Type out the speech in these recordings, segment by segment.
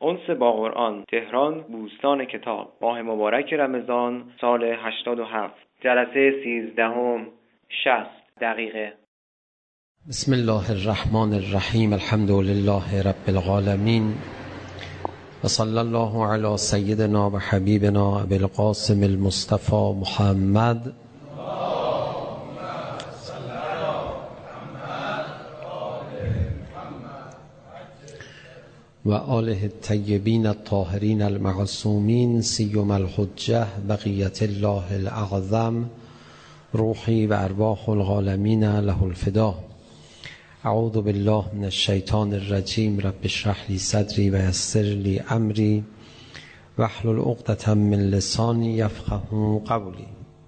انس با قرآن، تهران، بوستان کتاب. ماه مبارک رمضان سال 87. جلسه 13 60 دقیقه. بسم الله الرحمن الرحیم. الحمد لله رب العالمین و صلی الله علی سیدنا و حبیبنا ابی القاسم المصطفى محمد و آله الطیبین الطاهرین المعصومین سیما الحجة بقیة الله الاعظم روحی و ارواح العالمین له الفدا. اعوذ بالله من الشیطان الرجیم. رب اشرح لی صدری و یسر لی امری واحلل عقدة من لسانی یفقهوا قولی.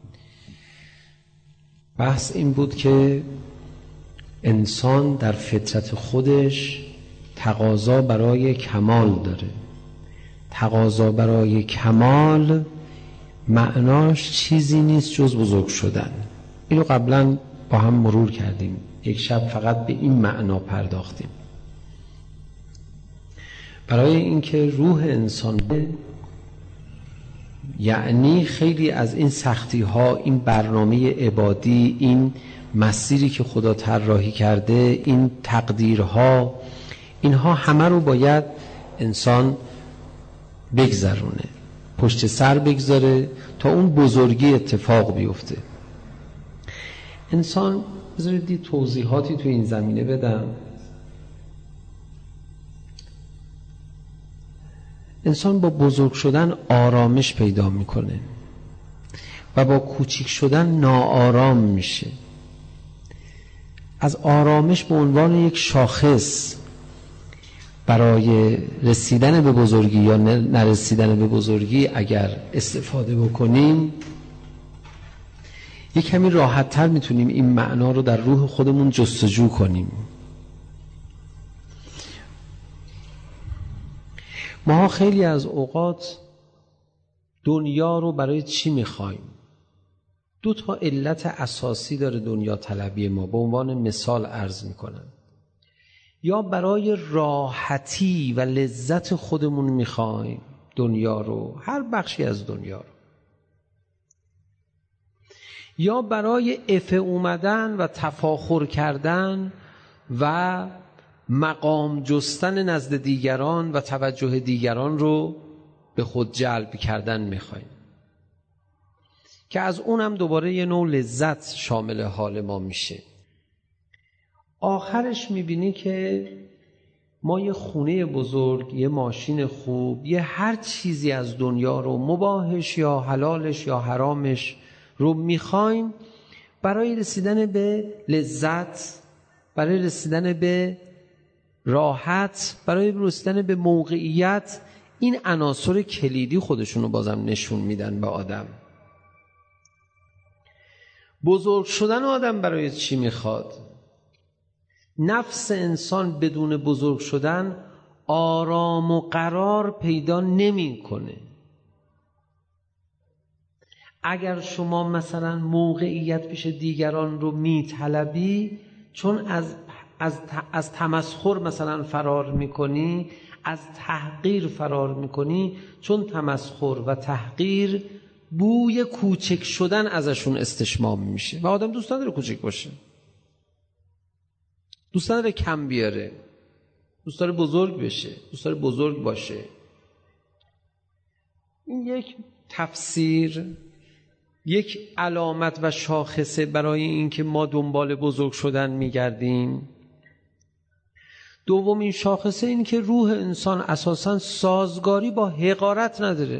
بحث این بود که انسان در فطرت خودش تقاضا برای کمال داره. تقاضا برای کمال معناش چیزی نیست جز بزرگ شدن. اینو قبلا با هم مرور کردیم. یک شب فقط به این معنا پرداختیم. برای اینکه روح انسان یعنی خیلی از این سختی ها، این برنامه عبادی، این مسیری که خدا طراحی کرده، این تقدیرها، اینها همه رو باید انسان بگذرونه، پشت سر بگذاره تا اون بزرگی اتفاق بیفته. انسان، بذارید توضیحاتی تو این زمینه بدم. انسان با بزرگ شدن آرامش پیدا میکنه و با کوچیک شدن ناآرام میشه. از آرامش به عنوان یک شاخص برای رسیدن به بزرگی یا نرسیدن به بزرگی اگر استفاده بکنیم، یک کمی راحت تر میتونیم این معنا رو در روح خودمون جستجو کنیم. ما خیلی از اوقات دنیا رو برای چی میخوایم؟ 2 علت اساسی داره دنیا طلبی ما. به عنوان مثال عرض میکنم. یا برای راحتی و لذت خودمون میخوایم دنیا رو، هر بخشی از دنیا رو، یا برای عفو اومدن و تفاخر کردن و مقام جستن نزد دیگران و توجه دیگران رو به خود جلب کردن میخوایم، که از اونم دوباره یه نوع لذت شامل حال ما میشه. آخرش میبینی که ما یه خونه بزرگ، یه ماشین خوب، یه هر چیزی از دنیا رو، مباحش یا حلالش یا حرامش رو میخوایم برای رسیدن به لذت، برای رسیدن به راحت، برای رسیدن به موقعیت. این عناصر کلیدی خودشونو بازم نشون میدن به آدم. بزرگ شدن آدم برای چی میخواد؟ نفس انسان بدون بزرگ شدن آرام و قرار پیدا نمیکنه. اگر شما مثلا موقعیت پیش دیگران رو میطلبی، چون از تمسخر مثلا فرار میکنی، از تحقیر فرار میکنی، چون تمسخر و تحقیر بوی کوچک شدن ازشون استشمام میشه و آدم دوست نداره کوچک باشه، دوست نداره کم بیاره، دوست داره بزرگ بشه، دوست داره بزرگ باشه. این یک تفسیر، یک علامت و شاخصه برای اینکه ما دنبال بزرگ شدن میگردیم. دومین شاخصه این که روح انسان اساساً سازگاری با حقارت نداره.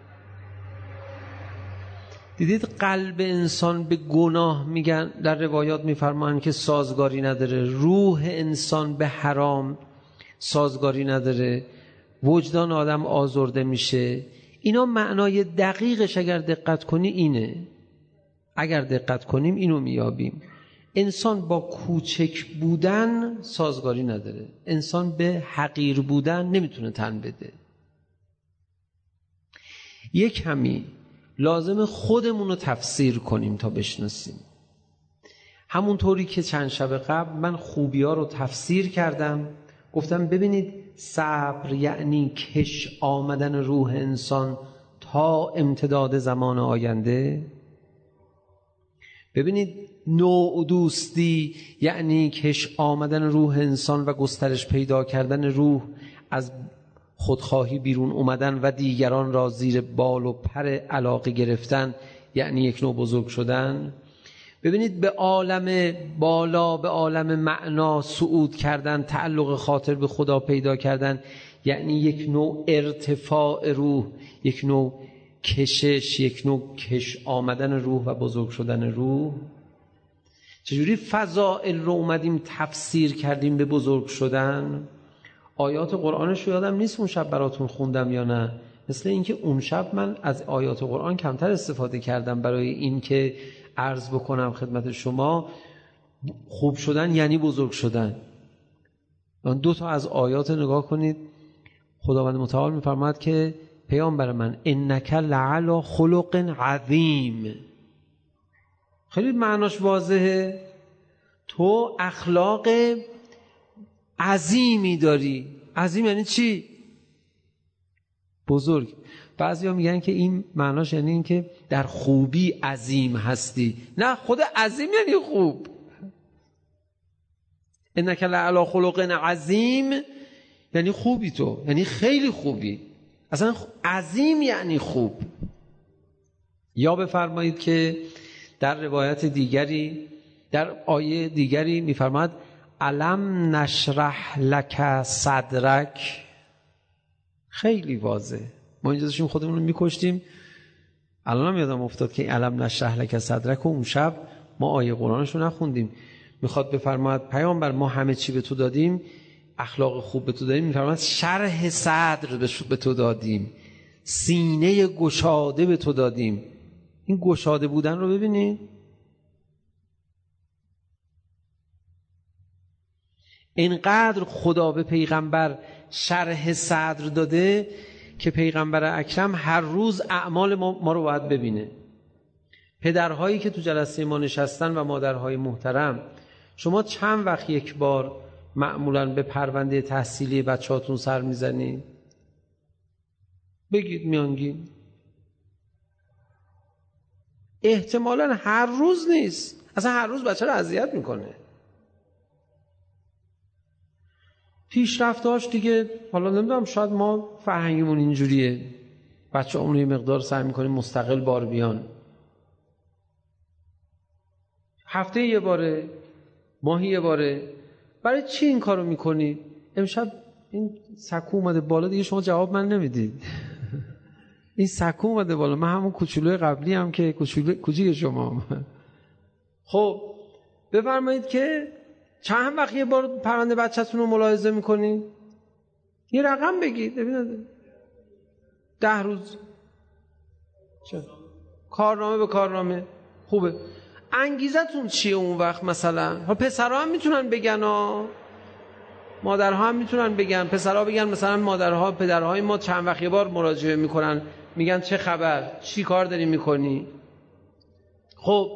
دیدید قلب انسان به گناه میگن، در روایات میفرمان که سازگاری نداره. روح انسان به حرام سازگاری نداره. وجدان آدم آزرده میشه. اینا معنای دقیقش اگر دقت کنی اینه. اگر دقت کنیم اینو میابیم. انسان با کوچک بودن سازگاری نداره. انسان به حقیر بودن نمیتونه تن بده. یک کمی لازم خودمون رو تفسیر کنیم تا بشناسیم. همونطوری که چند شب قبل من خوبی ها رو تفسیر کردم، گفتم ببینید صبر یعنی کش آمدن روح انسان تا امتداد زمان آینده؟ ببینید نوع دوستی یعنی کش آمدن روح انسان و گسترش پیدا کردن روح، از خودخواهی بیرون اومدن و دیگران را زیر بال و پر علاقه گرفتن، یعنی یک نوع بزرگ شدن. ببینید به عالم بالا، به عالم معنا صعود کردن، تعلق خاطر به خدا پیدا کردن، یعنی یک نوع ارتفاع روح، یک نوع کشش، یک نوع کش آمدن روح و بزرگ شدن روح. چجوری فضائل رو اومدیم تفسیر کردیم به بزرگ شدن؟ آیات قرآنش رو یادم نیست اون شب براتون خوندم یا نه. مثل اینکه اون شب من از آیات قرآن کمتر استفاده کردم برای این که عرض بکنم خدمت شما خوب شدن یعنی بزرگ شدن. 2 تا از آیات نگاه کنید. خداوند متعال می‌فرماید که پیامبر من انک لعلی خلق عظیم. خیلی معناش واضحه. تو اخلاق عظیمی داری. عظیم یعنی چی؟ بزرگ. بعضیا میگن که این معناش یعنی این که در خوبی عظیم هستی. نه، خود عظیم یعنی خوب. انک لعلی خلق عظیم یعنی خوبی، تو یعنی خیلی خوبی. اصلا عظیم یعنی خوب. یا بفرمایید که در روایت دیگری، در آیه دیگری میفرماید الم نشرح لک صدرک. خیلی واضح. ما اینجا داشتیم خودمون رو میکشتیم، الانم یادم افتاد که الم نشرح لک صدرک و اون شب ما آیه قرآنش رو نخوندیم. میخواد بفرماید پیامبر ما همه چی به تو دادیم، اخلاق خوب به تو دادیم. میفرماید شرح صدر به تو دادیم، سینه گشاده به تو دادیم. این گشاده بودن رو ببینید. اینقدر خدا به پیغمبر شرح صدر داده که پیغمبر اکرم هر روز اعمال ما رو باید ببینه. پدرهایی که تو جلسه ما نشستن و مادرهای محترم، شما چند وقت یک بار معمولاً به پرونده تحصیلی بچه‌هاتون سر میزنید؟ بگید میانگین. احتمالاً هر روز نیست. اصلا هر روز بچه رو اذیت میکنه. پیشرفتاش دیگه حالا نمیدونم، شاید ما فرهنگمون اینجوریه، بچه اون یه مقدار سعی میکنیم مستقل بار بیان. هفته یه باره، ماهی یه باره. برای چی این کارو میکنی؟ امشب این سکو اومده بالا دیگه، شما جواب من نمیدید. این سکو اومده بالا، من همون کوچولوی قبلی هم که کوچیک شما هم. خب بفرمایید که چند وقت یه بار پرونده بچه‌تون رو ملاحظه میکنی؟ یه رقم بگید ببینید. 10 روز. چه؟ کارنامه به کارنامه. خوبه. انگیزتون چیه اون وقت مثلا؟ پسرها هم میتونن بگن مادرها هم میتونن بگن. پسرها بگن مثلا مادرها پدرهای ما چند وقت یه بار مراجعه میکنن، میگن چه خبر؟ چی کار داری میکنی؟ خب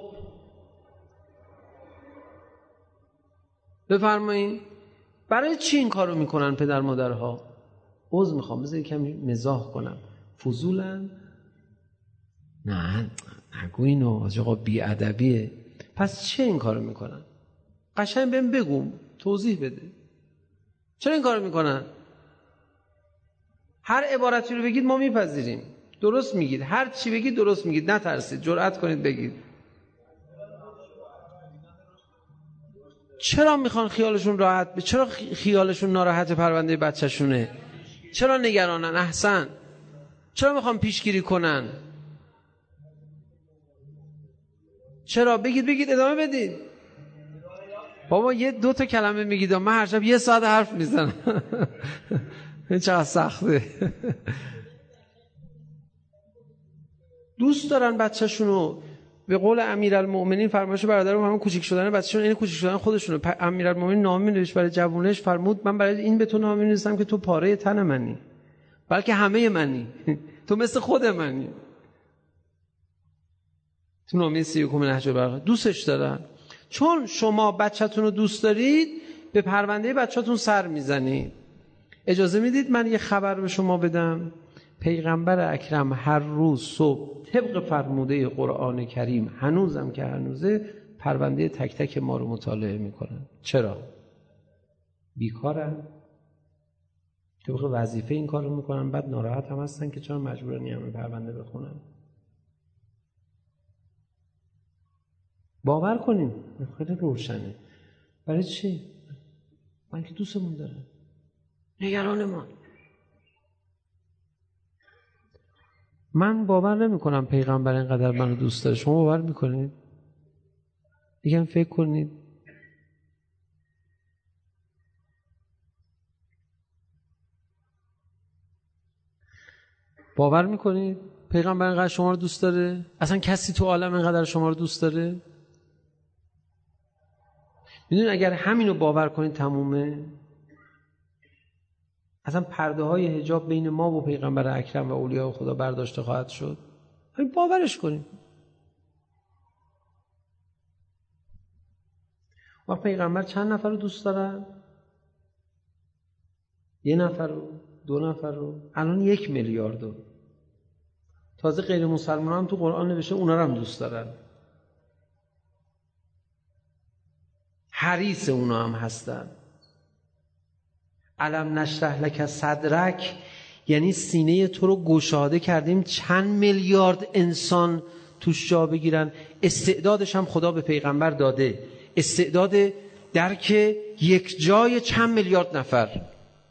بفرمایید برای چی این کارو میکنن پدر مادرها؟ عذر میخوام بذار کمی مزاح کنم. فضولن؟ نه نگو اینو آقا، بی‌ادبیه. پس چه این کارو میکنن؟ قشنگ بهم بگو، توضیح بده. چرا این کارو میکنن؟ هر عبارتی رو بگید ما میپذیریم. درست میگید، هر چی بگید درست میگید، نترسید، جرأت کنید بگید. چرا میخوان خیالشون راحت چرا خیالشون ناراحت پرونده بچه‌شونه؟ چرا نگرانن؟ احسن. چرا میخوان پیشگیری کنن؟ چرا؟ بگید ادامه بدید. بابا 2 کلمه میگید، من هر شب 1 ساعت حرف میزنم. این چقدر سخته. دوست دارن بچه‌شونو. به قول امیرالمؤمنین فرمایش برادرم همون کوچیک شدن بچه‌شون، این کوچیک شدن خودشونه. امیرالمؤمنین نامه نوشت برای جوونش، فرمود من برای این به تو نامه نوشتم که تو پاره تن منی، بلکه همه منی. تو مثل خود منی. تو نامه 31 نهج البلاغه. دوستش دارن. چون شما بچه‌تون رو دوست دارید به پرونده بچه‌تون سر میزنید. اجازه میدید من یه خبر به شما بدم؟ پیغمبر اکرم هر روز صبح طبق فرموده قرآن کریم هنوزم که هنوزه پرونده تک تک ما رو مطالعه میکنن. چرا؟ بیکارن؟ طبق وظیفه این کار رو میکنن، بعد ناراحت هم هستن که چرا مجبورن این همه پرونده بخونن. باور کنیم خیلی روشنه. برای چی؟ من که دوستمون دارم، نگران ما. من باور نمی کنم پیغمبر اینقدر منو دوست داره. شما باور میکنید؟ دیگه فکر کنید. باور میکنید پیغمبر اینقدر شما رو دوست داره؟ اصلا کسی تو عالم اینقدر شما رو دوست داره؟ میدونید اگر همینو باور کنید تمومه. اصلا پرده های حجاب بین ما و پیغمبر اکرم و اولیاء خدا برداشته خواهد شد. همین باورش کنید. و پیغمبر چند نفر رو دوست دارن؟ 1 نفر رو، 2 نفر رو، الان 1 میلیارد رو. تازه غیر مسلمان هم تو قرآن نوشته اونا رو هم دوست دارن، حریص اونا هم هستن. الم نشرح لک صدرک یعنی سینه تو رو گشاده کردیم چند میلیارد انسان توش جا بگیرن. استعدادش هم خدا به پیغمبر داده، استعداد درک یک جای چند میلیارد نفر.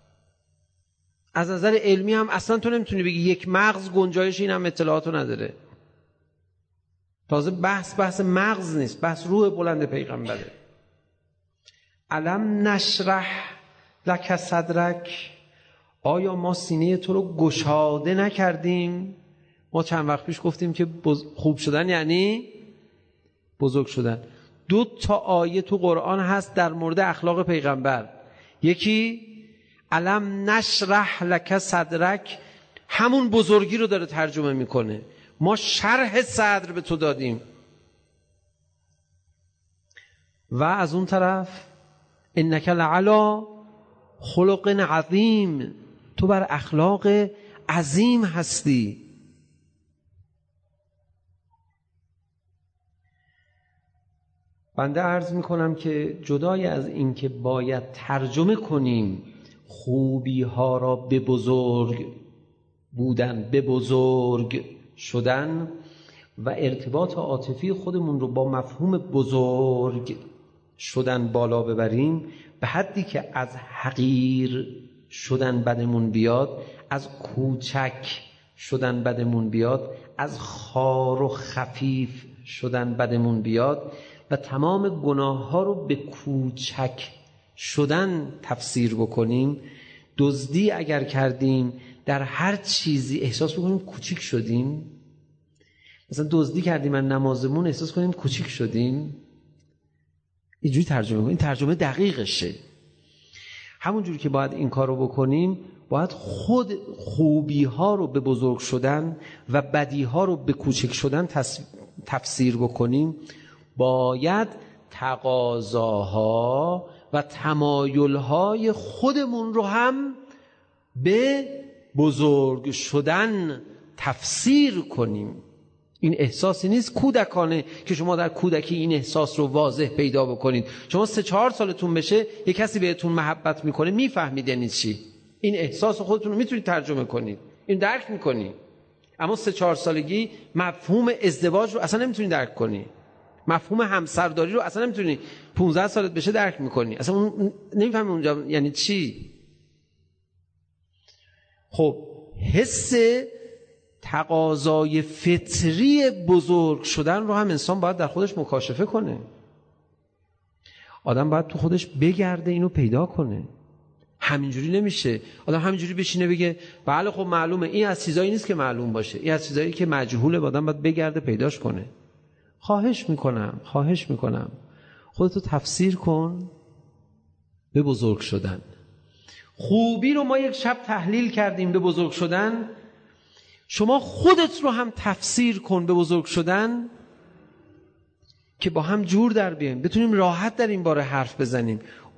از نظر علمی هم اصلا تو نمیتونی بگی یک مغز گنجایش این هم اطلاعاتو نداره. تازه بحث مغز نیست، بحث روح بلند پیغمبره. الم نشرح لک صدرک، آیا ما سینه تو رو گشاده نکردیم؟ ما چند وقت پیش گفتیم که خوب شدن یعنی بزرگ شدن. 2 آیه تو قرآن هست در مورد اخلاق پیغمبر. یکی الم نشرح لک صدرک همون بزرگی رو داره ترجمه میکنه. ما شرح صدر به تو دادیم. و از اون طرف انک لعلی خلق عظیم، تو بر اخلاق عظیم هستی. بنده عرض میکنم که جدای از این که باید ترجمه کنیم خوبی ها را به بزرگ بودن، به بزرگ شدن و ارتباط عاطفی خودمون رو با مفهوم بزرگ شدن بالا ببریم، به حدی که از حقیر شدن بدمون بیاد، از کوچک شدن بدمون بیاد، از خار و خفیف شدن بدمون بیاد و تمام گناه ها رو به کوچک شدن تفسیر بکنیم. دزدی اگر کردیم در هر چیزی احساس بکنیم کوچیک شدیم. مثلا دزدی کردیم من نمازمون احساس کنیم کوچیک شدیم. اینجوری ترجمه کنیم، این ترجمه دقیقشه. همون جوری که باید این کار رو بکنیم، باید خود خوبی ها رو به بزرگ شدن و بدی ها رو به کوچک شدن تفسیر بکنیم. باید تقاضاها و تمایلهای خودمون رو هم به بزرگ شدن تفسیر کنیم. این احساسی نیست کودکانه که شما در کودکی این احساس رو واضح پیدا بکنید. شما 3-4 سالتون بشه یک کسی بهتون محبت میکنه، میفهمید یعنی چی. این احساس خودتون رو میتونید ترجمه کنید، این درک میکنید. اما 3-4 سالگی مفهوم ازدواج رو اصلا نمیتونید درک کنی، مفهوم همسرداری رو اصلا نمیتونی. 15 سالت بشه درک میکنی، اصلا نمیفهمی اونجا یعنی چی. خب حس تقاضای فطری بزرگ شدن رو هم انسان باید در خودش مکاشفه کنه. آدم باید تو خودش بگرده، اینو پیدا کنه. همینجوری نمیشه آدم همینجوری بشینه بگه بله خب معلومه. این از چیزایی نیست که معلوم باشه، این از چیزایی که مجهوله. آدم باید بگرده پیداش کنه. خواهش میکنم خودتو تفسیر کن به بزرگ شدن. خوبی رو ما یک شب تحلیل کردیم به بزرگ شدن. شما خودت رو هم تفسیر کن به بزرگ شدن که با هم جور در بیاییم، بتونیم راحت در این باره حرف بزنیم.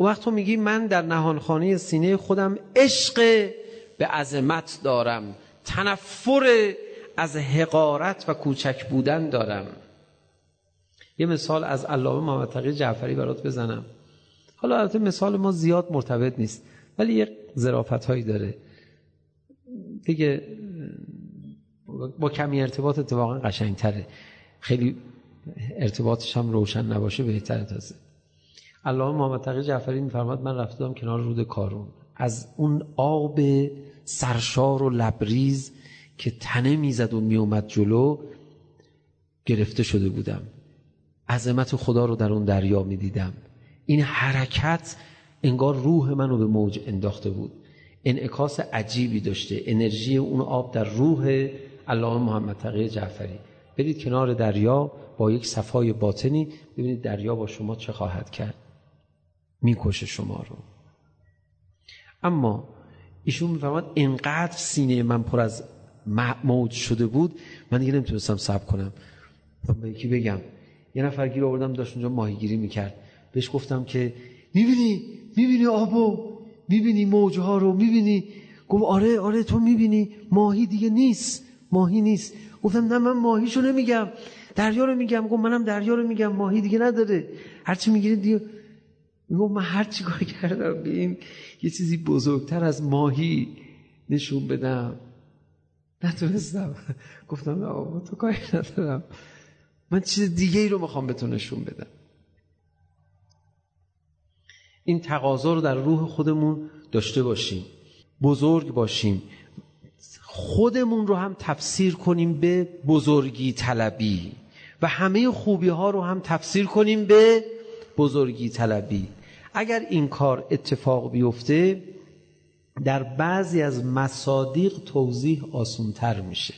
اون وقت تو میگی من در نهانخانه سینه خودم عشق به عظمت دارم، تنفر از حقارت و کوچک بودن دارم. یه مثال از علامه محمد تقی جعفری برات بزنم. حالا البته مثال ما زیاد مرتبط نیست ولی یه ظرافت‌هایی داره دیگه، با کمی ارتباط اتفاقا قشنگتره، خیلی ارتباطش هم روشن نباشه بهتره. تازه علامه محمد تقی جعفری می‌فرماد من رفتم کنار رود کارون، از اون آب سرشار و لبریز که تنه میزد و میومد جلو گرفته شده بودم، عظمت خدا رو در اون دریا میدیدم. این حرکت انگار روح منو به موج انداخته بود، انعکاس عجیبی داشته انرژی اون آب در روح علامه محمد تقی جعفری. برید کنار دریا با یک صفای باطنی، ببینید دریا با شما چه خواهد کرد، میکشه شما رو. اما ایشون میفرماد اینقدر سینه من پر از موج شده بود من دیگه نمیتونستم صبر کنم. به یکی بگم، یه نفر گیر آوردم داشت اونجا ماهیگیری میکرد، بهش گفتم که میبینی آبو، میبینی موجها رو میبینی؟ گفت آره تو میبینی ماهی دیگه نیست، ماهی نیست. گفتم نه من ماهیشو نمیگم، دریا رو میگم. گفت منم دریا رو میگم، ماهی دیگه نداره، هرچی میگیری دیگه. گفت من هر چی کار کردم به این یه چیزی بزرگتر از ماهی نشون بدم نتونستم. گفتم نه بابا تو کاری ندارم، من چیز دیگه ای رو میخوام به تو نشون بدم. این تقاضا رو در روح خودمون داشته باشیم، بزرگ باشیم، خودمون رو هم تفسیر کنیم به بزرگی طلبی و همه خوبی ها رو هم تفسیر کنیم به بزرگی طلبی. اگر این کار اتفاق بیفته در بعضی از مصادیق توضیح آسان‌تر میشه.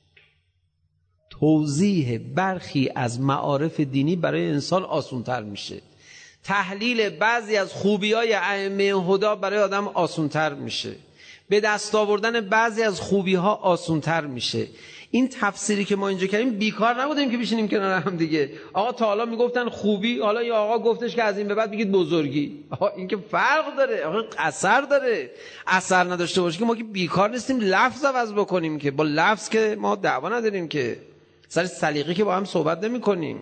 توضیح برخی از معارف دینی برای انسان آسان‌تر میشه. تحلیل بعضی از خوبی‌های ائمه هدا برای آدم آسان‌تر میشه. به دست آوردن بعضی از خوبی‌ها آسان‌تر میشه. این تفسیری که ما اینجا کردیم بیکار نبودیم که بشینیم کنار هم دیگه. آقا تا حالا میگفتن خوبی، حالا یا آقا گفتش که از این به بعد بگید بزرگی. آقا این که فرق داره، آقا اثر داره. اثر نداشته باشه که ما که بیکار نیستیم لفظ عوض بکنیم، که با لفظ که ما دعوا نداریم، که سر سلیقه که با هم صحبت نمی‌کنیم.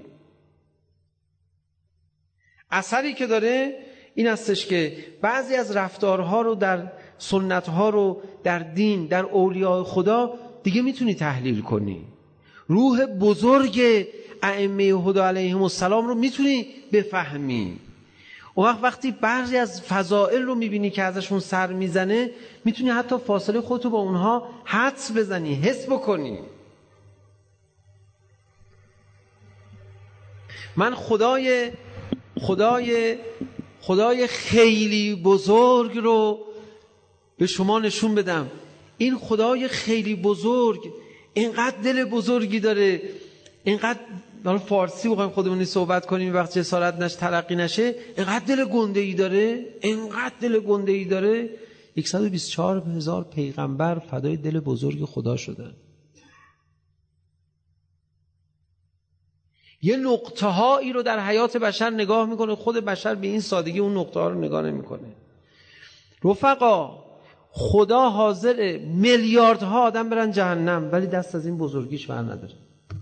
اثری که داره این هستش که بعضی از رفتارها رو در سنتها رو در دین در اولیاء خدا دیگه میتونی تحلیل کنی. روح بزرگ ائمه هدا علیهم السلام رو میتونی بفهمی. اون وقتی بعضی از فضائل رو میبینی که ازشون سر میزنه، میتونی حتی فاصله خودتو با اونها حدس بزنی، حس بکنی. من خدای خیلی بزرگ رو به شما نشون بدم. این خدای خیلی بزرگ اینقدر دل بزرگی داره، اینقدر حالا فارسی بخوایم خودمونی صحبت کنیم وقت جسارت نشه ترقی نشه، اینقدر دل گنده‌ای داره، اینقدر دل گنده‌ای داره. 124,000 پیغمبر فدای دل بزرگ خدا شدن. یه نقطه هایی رو در حیات بشر نگاه میکنه، خود بشر به این سادگی اون نقطه ها رو نگاه نمیکنه. رفقا خدا حاضر میلیاردها آدم برن جهنم ولی دست از این بزرگیش بر نداره.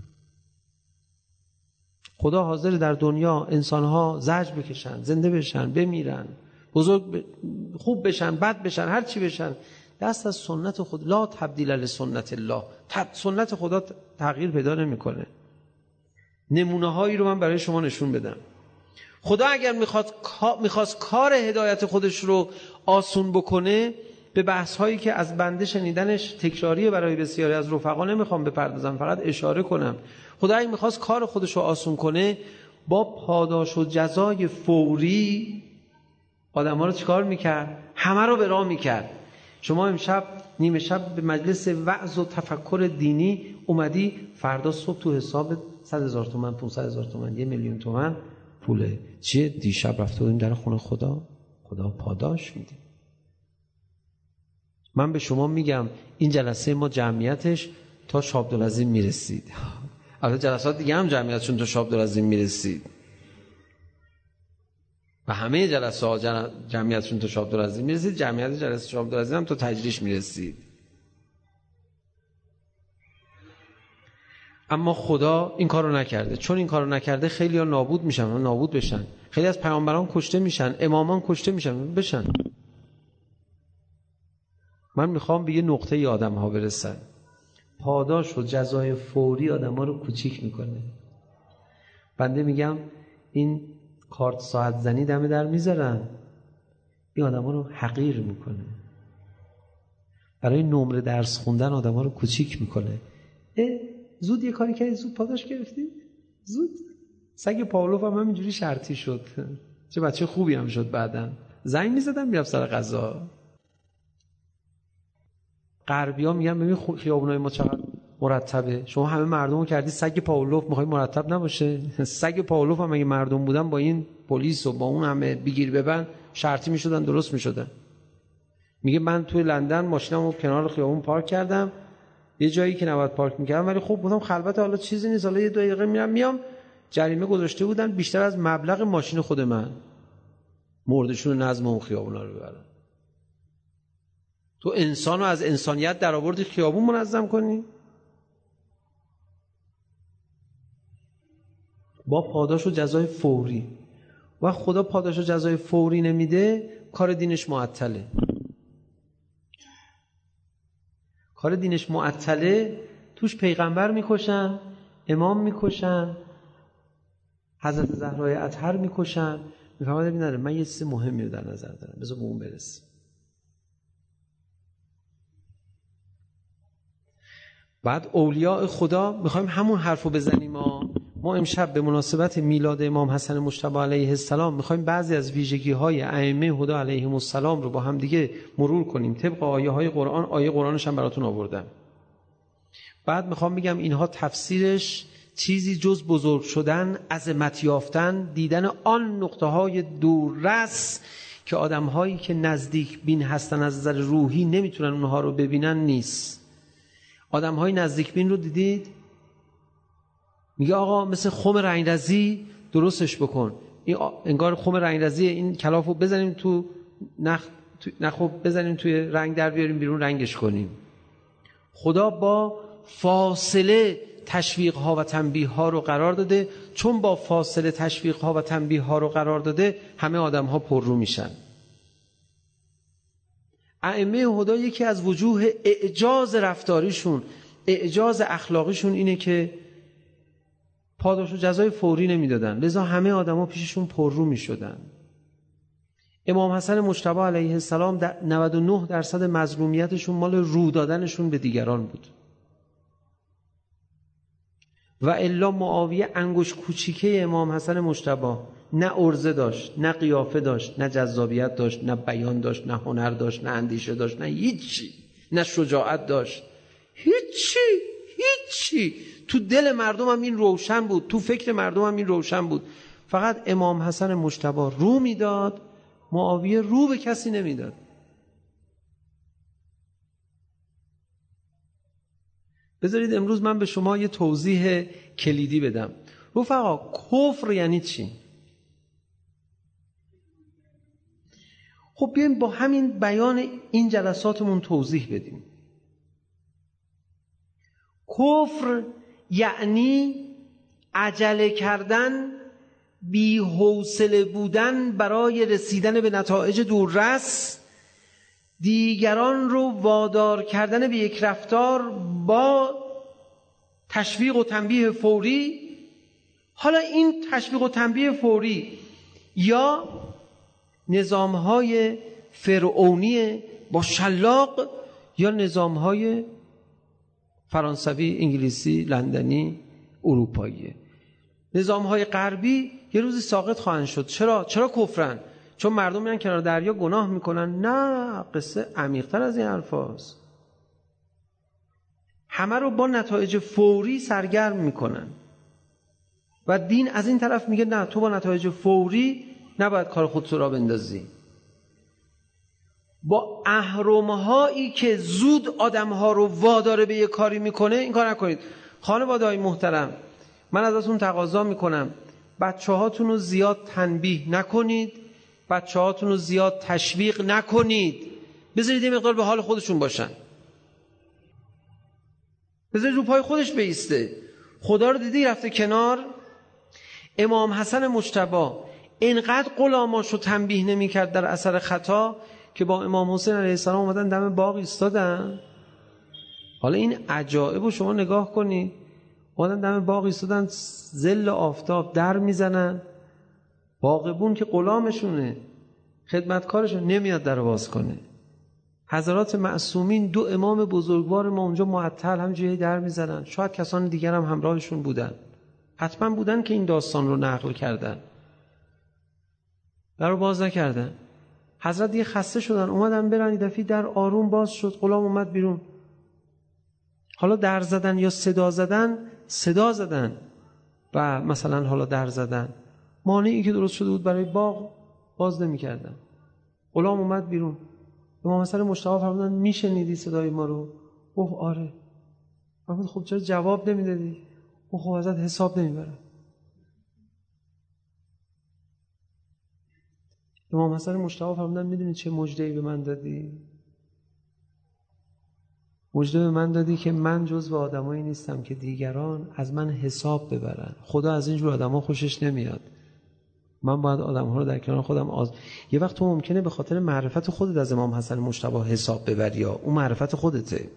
خدا حاضر در دنیا انسانها زجر بکشن، زنده بشن، بمیرن، خوب بشن، بد بشن، هر چی بشن، دست از سنت خود. لا تبدیل لسنت الله، سنت خدا تغییر پیدا نمیکنه. نمونه هایی رو من برای شما نشون بدم. خدا اگر میخواست کار هدایت خودش رو آسون بکنه، به بحث هایی که از بنده شنیدنش تکراریه برای بسیاری از رفقا نمیخوام بپردازم، فقط اشاره کنم. خدا اگر میخواست کار خودش رو آسون کنه، با پاداش و جزای فوری آدم ها رو چیکار میکرد؟ همه رو به راه میکرد. شما امشب نیمه شب به مجلس وعظ و تفکر دینی اومدی، فردا صبح تو حساب 100,000 تومان، 500,000 تومان، 1,000,000 تومان پوله. چیه؟ دیشب رفته بودیم در خونه خدا پاداش میده. من به شما میگم این جلسه ما جمعیتش تا شاه عبدالعظیم میرسید. البته جلسات دیگه هم جمعیتشون تا شاه عبدالعظیم میرسید. و همه جلسه ها جمعیتشون تا شاه عبدالعزیز میرسید، جمعیت جلسه شاه عبدالعزیز هم تا تجریش میرسید. اما خدا این کارو نکرده. چون این کارو نکرده خیلی ها نابود میشن و نابود بشن. خیلی از پیامبران کشته میشن، امامان کشته میشن بشن. من میخوام به یه نقطه ای آدم ها برسن. پاداش و جزای فوری آدم ها رو کوچیک میکنه. بنده میگم این کارت ساعت زنی دم در میذارن، این آدم ها رو حقیر میکنه. برای نمره درس خوندن آدم ها رو کوچیک میکنه. زود یه کاری کردی زود پاداش گرفتی؟ زود. سگ پاولوف هم همینجوری شرطی شد. چه بچه خوبی هم شد بعدن. زنگ میزدن میرفت سر غذا. غربی‌ها میگن ببین خیابونای ما چقدر مرتبه، شما همه مردمو کردی سگ پاولوف، میخوای مرتب نباشه؟ سگ پاولوف هم اگه مردم بودن با این پلیس و با اون همه بگیر ببند شرطی میشدن، درست میشدن. میگه من توی لندن ماشینمو کنار خیابون پارک کردم، یه جایی که نباید پارک میکردم، ولی خب بودم خلوت، حالا چیزی نیست، حالا یه 2 دقیقه میام جریمه گذاشته بودن بیشتر از مبلغ ماشین خود من، مردشون نظم اون خیابونا رو ببرن. تو انسانو از انسانیت در آوردی خیابون منظم کنی؟ با پاداش و جزای فوری. و خدا پاداش و جزای فوری نمیده، کار دینش معطله. کار دینش معطله، توش پیغمبر میکشن، امام میکشن، حضرت زهرای اطهر میکشن. میفهمد ببینن من یه چیز مهمی رو در نظر دارم، بذار به اون برسیم. بعد اولیاء خدا میخوایم همون حرفو بزنیم. ما امشب به مناسبت میلاد امام حسن مجتبی علیه السلام میخوایم بعضی از ویژگی‌های ائمه هدی علیهم السلام رو با هم دیگه مرور کنیم طبق آیه‌های قرآن. آیه قرآنش هم براتون آوردم. بعد میخوام بگم اینها تفسیرش چیزی جز بزرگ شدن، عظمت یافتن، دیدن آن نقطه‌های دوررس که آدم‌هایی که نزدیک بین هستن از نظر روحی نمیتونن اونها رو ببینن نیست. آدم‌های نزدیک بین رو دیدید؟ میگه آقا مثل خم رنگرزی درستش بکن. این انگار خم رنگرزی، این کلافو بزنیم تو نخو بزنیم توی رنگ در بیاریم بیرون رنگش کنیم. خدا با فاصله تشویق ها و تنبیه ها رو قرار داده. چون با فاصله تشویق ها و تنبیه ها رو قرار داده همه آدم ها پررو میشن. ائمه هدی یکی از وجوه اعجاز رفتاریشون، اعجاز اخلاقیشون اینه که پاداش و جزای فوری نمیدادن، لذا همه آدما پیششون پررو میشدن. امام حسن مجتبی علیه السلام 99% مظلومیتشون مال رو دادنشون به دیگران بود. و الا معاویه انگشت کوچیکه امام حسن مجتبی، نه عرضه داشت، نه قیافه داشت، نه جذابیت داشت، نه بیان داشت، نه هنر داشت، نه اندیشه داشت، نه هیچی، نه شجاعت داشت، هیچی. تو دل مردم هم این روشن بود، تو فکر مردم هم این روشن بود. فقط امام حسن مجتبی رو میداد، معاویه رو به کسی نمیداد. بذارید امروز من به شما یه توضیح کلیدی بدم. رفقا کفر یعنی چی؟ خب بیایم با همین بیان این جلساتمون توضیح بدیم. کفر یعنی عجله کردن، بی حوصله بودن برای رسیدن به نتایج دوررس، دیگران رو وادار کردن به یک رفتار با تشویق و تنبیه فوری. حالا این تشویق و تنبیه فوری یا نظام‌های فرعونی با شلاق یا نظام‌های فرانسوی، انگلیسی، لندنی، اروپایی. نظام‌های غربی یه روزی ساقط خواهند شد. چرا کفرن؟ چون مردم میان کنار دریا گناه میکنن؟ نه، قصه عمیق‌تر از این حرفاست. همه رو با نتایج فوری سرگرم میکنن و دین از این طرف میگه نه، تو با نتایج فوری نباید کار خودت را بندازی. با اهرم‌هایی که زود آدم‌ها رو وادار به یه کاری میکنه این کار نکنید. خانواده‌های محترم، من ازتون تقاضا میکنم بچه‌هاتون رو زیاد تنبیه نکنید. بچه‌هاتون رو زیاد تشویق نکنید، بذارید یه مقدار به حال خودشون باشن، بذارید رو پای خودش بیسته. خدا رو دیدی رفته کنار. امام حسن مجتبی اینقدر غلاماشو تنبیه نمی‌کرد در اثر خطا که با امام حسین علیه السلام اومدن دم باغ ایستادن. حالا این عجایب رو شما نگاه کنید، اومدن دم باغ ایستادن، ظل آفتاب در میزنن، باغبون که غلامشونه، خدمتکارشون، نمیاد در باز کنه. حضرات معصومین 2 امام بزرگوار ما اونجا معطل همینجوری در میزنن. شاید کسان دیگر هم همراهشون بودن، حتما بودن که این داستان رو نقل کردن، در رو باز نکردن. حضرت دیگه خسته شدن، اومدن برن، یه دفعه در آروم باز شد، غلام اومد بیرون. حالا در زدن یا صدا زدن و مثلا حالا در زدن، مانعی که درست شده بود برای باغ باز نمی کردن. غلام اومد بیرون. امام حسن مجتبی فرمودن میشنیدی صدای ما رو؟ اوه آره. فرمود خب چرا جواب نمیدادی؟ اوه خب ازت حساب نمیبرم. امام حسن مجتبی فرمودن میدونی چه مژده‌ای به من دادی؟ مژده به من دادی که من جزو آدمایی نیستم که دیگران از من حساب ببرن. خدا از اینجور آدما خوشش نمیاد. من باید آدم‌ها رو در کنار خودم یه وقت تو ممکنه به خاطر معرفت خودت از امام حسن مجتبی حساب ببری، یا اون معرفت خودته.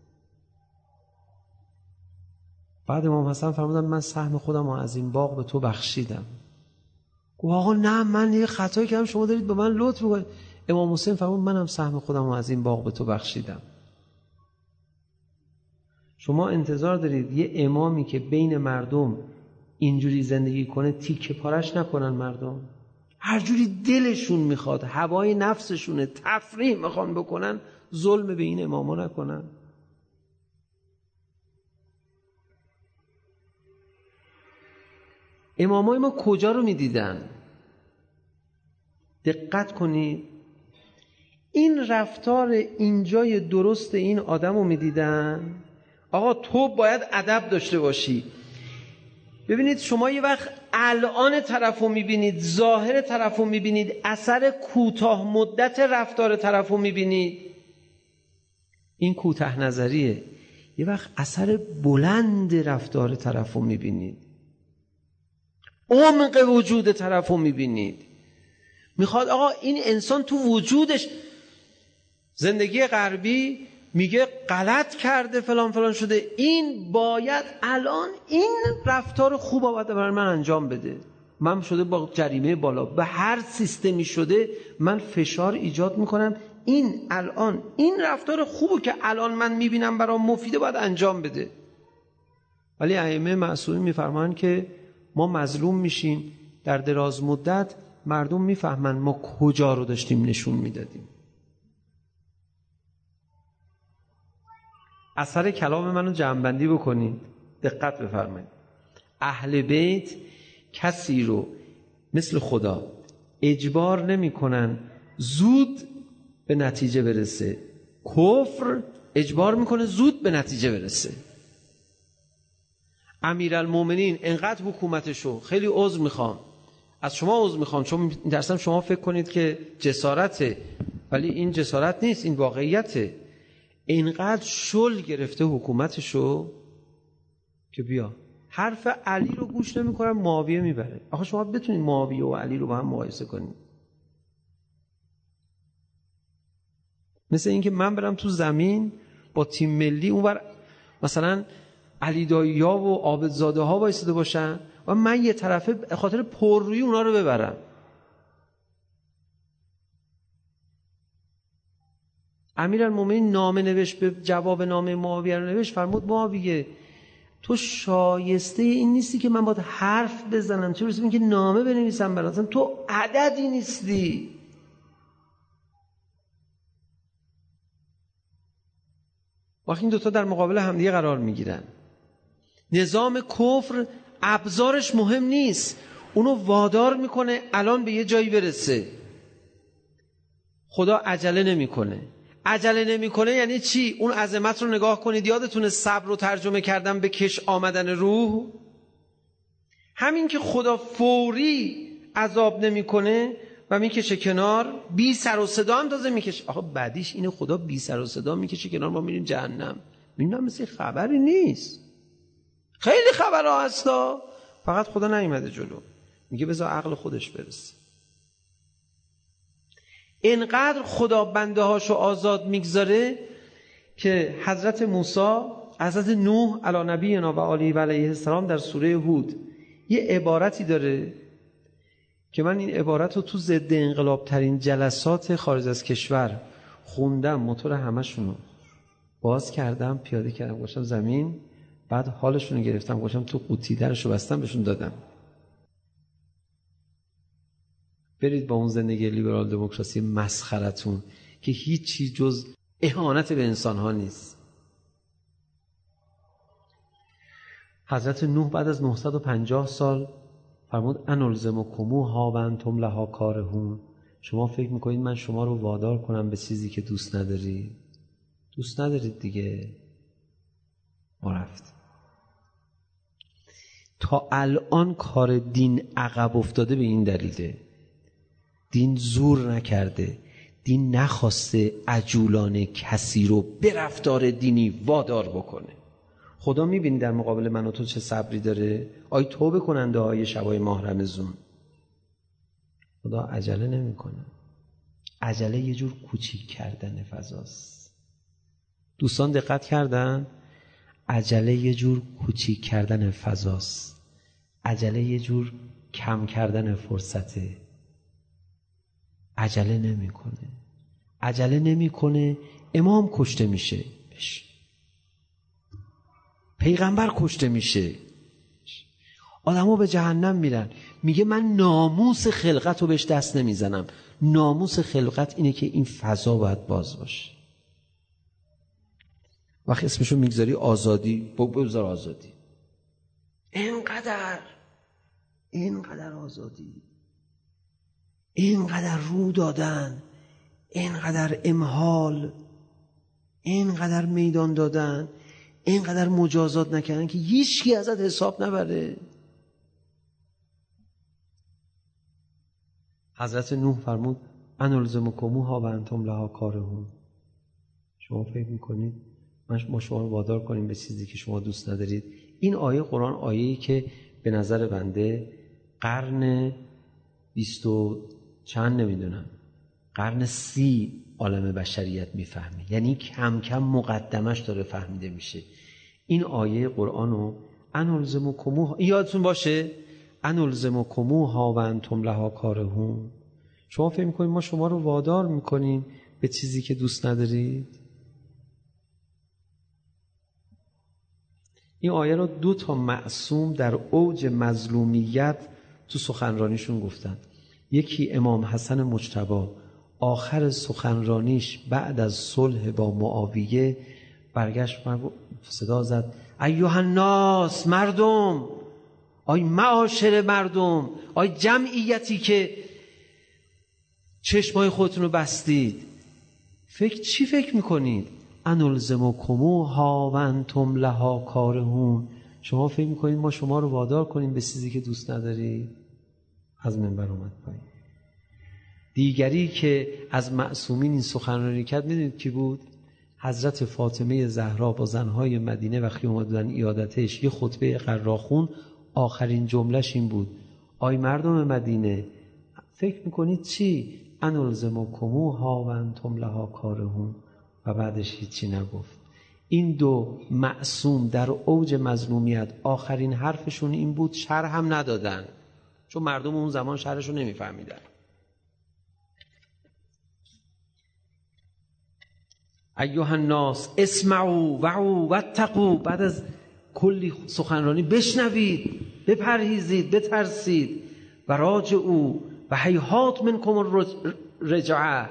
بعد امام حسن فرمودن من سهم خودم رو از این باغ به تو بخشیدم. گفت آقا نه، من یه خطایی کردم، شما دارید به من لطف می‌کنید. امام حسین فرمود منم سهم خودم رو از این باغ به تو بخشیدم. شما انتظار دارید یه امامی که بین مردم اینجوری زندگی کنه تیکه پارش نکنن مردم؟ هر جوری دلشون میخواد، هوای نفسشونه، تفریح میخوان بکنن، ظلم به این اماما نکنن. امامای ما کجا رو میدیدن؟ دقت کنید، این رفتار اینجای درست این آدم رو میدیدن. آقا تو باید ادب داشته باشی. ببینید شما یه وقت الان طرف رو میبینید، ظاهر طرف رو میبینید، اثر کوتاه مدت رفتار طرف رو میبینید، این کوتاه نظریه. یه وقت اثر بلند رفتار طرف رو میبینید، عمق وجود طرف رو میبینید. میخواد آقا این انسان تو وجودش، زندگی غربی میگه غلط کرده فلان فلان شده، این باید الان این رفتار خوب باید برای من انجام بده. من شده با جریمه بالا، به هر سیستمی شده من فشار ایجاد میکنم، این الان این رفتار خوبو که الان من میبینم برام مفیده باید انجام بده. ولی ائمه معصومین میفرمان که ما مظلوم میشیم، در دراز مدت مردم میفهمن ما کجا رو داشتیم نشون میدادیم. اثر کلام منو جمع‌بندی بکنید، دقت بفرمایید. اهل بیت کسی رو مثل خدا اجبار نمی کنن زود به نتیجه برسه، کفر اجبار میکنه زود به نتیجه برسه. امیرالمومنین انقدر حکومتشو، خیلی عذر میخوام از شما، عذر میخوام چون میترسم شما فکر کنید که جسارته، ولی این جسارت نیست، این واقعیته. اینقدر شل گرفته حکومتشو که بیا حرف علی رو گوش نمی‌کنن، معاویه میبره. آخه شما بتونید معاویه و علی رو با هم مقایسه کنید؟ مثل اینکه من برم تو زمین با تیم ملی اونور مثلا علی دایی‌ها و عابدزاده‌ها وایساده باشن و من یه طرفه به خاطر پررویی اونا رو ببرم. امیرالمومنین نامه نوشت، به جواب نامه معاویه رو نوشت، فرمود معاویه تو شایسته این نیستی که من باید حرف بزنم، چه برسه اینکه نامه بنویسم براتم، تو عددی نیستی. وقتی این دوتا در مقابل همدیگه قرار میگیرن، نظام کفر ابزارش مهم نیست، اونو وادار میکنه الان به یه جایی برسه. خدا عجله نمیکنه. عجله نمیکنه یعنی چی؟ اون عظمت رو نگاه کنید، یادتونه صبر رو ترجمه کردم به کش آمدن روح؟ همین که خدا فوری عذاب نمیکنه و میکشه کنار، بی سر و صدا هم تازه میکشه. آخه بعدیش اینه خدا بی سر و صدا میکشه کنار، ما میریم جهنم. میبینم مثل خبری نیست. خیلی خبرها هستا، فقط خدا نیومده جلو. میگه بذار عقل خودش برسه. اینقدر خدا بنده هاشو آزاد میگذاره که حضرت موسی، حضرت نوح علی نبینا و علیه السلام در سوره هود یه عبارتی داره که من این عبارت رو تو ضد انقلاب ترین جلسات خارج از کشور خوندم، موتور همشونو باز کردم، پیاده کردم، گذاشتم زمین، بعد حالشون رو گرفتم، گذاشتم تو قوطی، درشو بستم، بهشون دادم. برید با اون زندگی لیبرال دموکراسی مسخرتون که هیچی جز اهانت به انسان ها نیست. حضرت نوح بعد از 950 سال فرمود انلزمکموها و انتم لها کارهون. شما فکر میکنید من شما رو وادار کنم به چیزی که دوست ندارید؟ دوست ندارید دیگه. ما رفت. تا الان کار دین عقب افتاده به این دلیله. دین زور نکرده، دین نخواسته عجولانه کسی رو به رفتار دینی وادار بکنه. خدا میبینی در مقابل من و تو چه صبری داره؟ آی توبه کننده های شبای ماه رمضان. خدا عجله نمیکنه. عجله یه جور کوچیک کردن فضاست. دوستان دقت کردن؟ عجله یه جور کوچیک کردن فضاست. عجله یه جور کم کردن فرصته. عجله نمیکنه. عجله نمیکنه. امام کشته میشه، پیغمبر کشته میشه، آدم‌ها به جهنم میرن. میگه من ناموس خلقت رو بهش دست نمیزنم. ناموس خلقت اینه که این فضا باید باز باشه. وقتی اسمشو میگذاری آزادی، بگذار آزادی. اینقدر آزادی، اینقدر رو دادن، اینقدر امهال، اینقدر میدان دادن، اینقدر مجازات نکردن که هیچکی ازت حساب نبره. حضرت نوح فرمود انلزمکموها و انتم لها کارهون. شما فکر میکنید ما شما رو وادار کنیم به چیزی که شما دوست ندارید؟ این آیه قرآن آیه‌ای که به نظر بنده قرن 20 چند نمیدونم، قرن 30 عالم بشریت میفهمه. یعنی کم کم مقدمش داره فهمیده میشه. این آیه قرآن رو انلزمکموها، یادتون باشه انلزمکموها و انتم لها کارهون. شما فکر میکنید ما شما رو وادار میکنیم به چیزی که دوست ندارید؟ این آیه رو 2 معصوم در اوج مظلومیت تو سخنرانیشون گفتن. یکی امام حسن مجتبی، آخر سخنرانیش بعد از صلح با معاویه برگشت صدا زد ایها الناس، مردم، آی معاشر مردم، آی جمعیتی که چشمای خودتون رو بستید، چی فکر میکنید؟ انلزمکموها و انتم لها کارهون. شما فکر میکنید ما شما رو وادار کنیم به چیزی که دوست ندارید؟ از منبر اومد پایین. دیگری که از معصومین این سخنرانی کرد میدونید کی بود؟ حضرت فاطمه زهرا با زنهای مدینه وقتی اومدن عیادتش یه خطبه قراخون، آخرین جملهش این بود آی مردم مدینه فکر میکنید چی؟ انلزمکموها و انتم لها کارهون. و بعدش هیچی نگفت. این 2 معصوم در اوج مظلومیت آخرین حرفشون این بود، شرح هم ندادن، چون مردم اون زمان شرحشو نمیفهمیدن. ایها الناس اسمعوا وعوا واتقوا. بعد از کلی سخنرانی بشنوید، بپرهیزید، بترسید. و راجعوا و هیهات منکم الرجعه.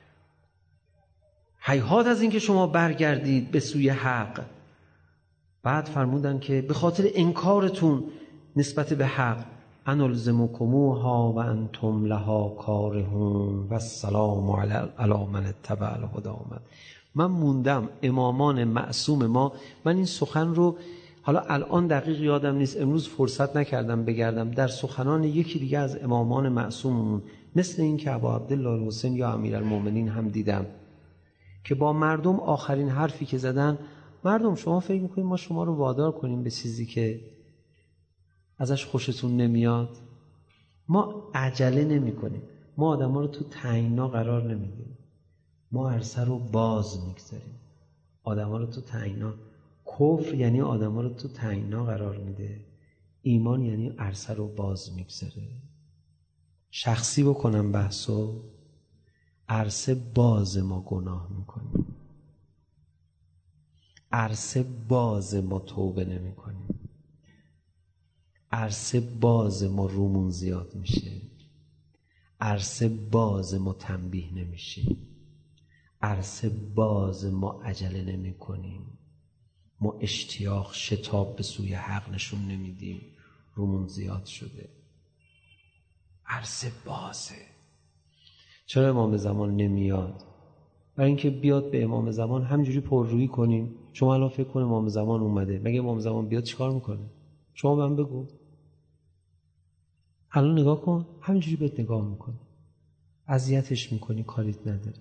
هیهات از این که شما برگردید به سوی حق. بعد فرمودن که به خاطر انکارتون نسبت به حق انلزمکموها و انتم لها کارهون و السلام علی من اتبع الهدی. من موندم امامان معصوم ما، من این سخن رو حالا الان دقیق یادم نیست، امروز فرصت نکردم بگردم، در سخنان یکی دیگه از امامان معصوممون مثل این که ابا عبدالله الحسین یا امیرالمومنین هم دیدم که با مردم آخرین حرفی که زدن، مردم شما فکر میکنید ما شما رو وادار کنیم به چیزی که ازش خوشتون نمیاد؟ ما عجله نمی کنیم، ما آدم ها رو تو تنگنا قرار نمیدیم، ما عرصه رو باز میگذاریم آدم ها رو تو تنگنا. کفر یعنی آدم ها رو تو تنگنا قرار میده، ایمان یعنی عرصه رو باز میگذاره. شخصی بکنم بحثو، عرصه باز ما گناه میکنیم، عرصه باز ما توبه نمی کنیم، عرصه باز ما رومون زیاد میشه، عرصه باز ما تنبیه نمیشیم، عرصه باز ما عجله نمی کنیم، ما اشتیاق شتاب به سوی حق نشون نمیدیم، رومون زیاد شده. عرصه بازه. چرا امام زمان نمیاد؟ برای اینکه بیاد به امام زمان همینجوری پررویی کنیم. شما الان فکر کن امام زمان اومده، مگه امام زمان بیاد چیکار میکنه؟ شما من بگو. الان نگاه کن، همینجوری بهت نگاه میکنه، اذیتش میکنی، کاریت نداره،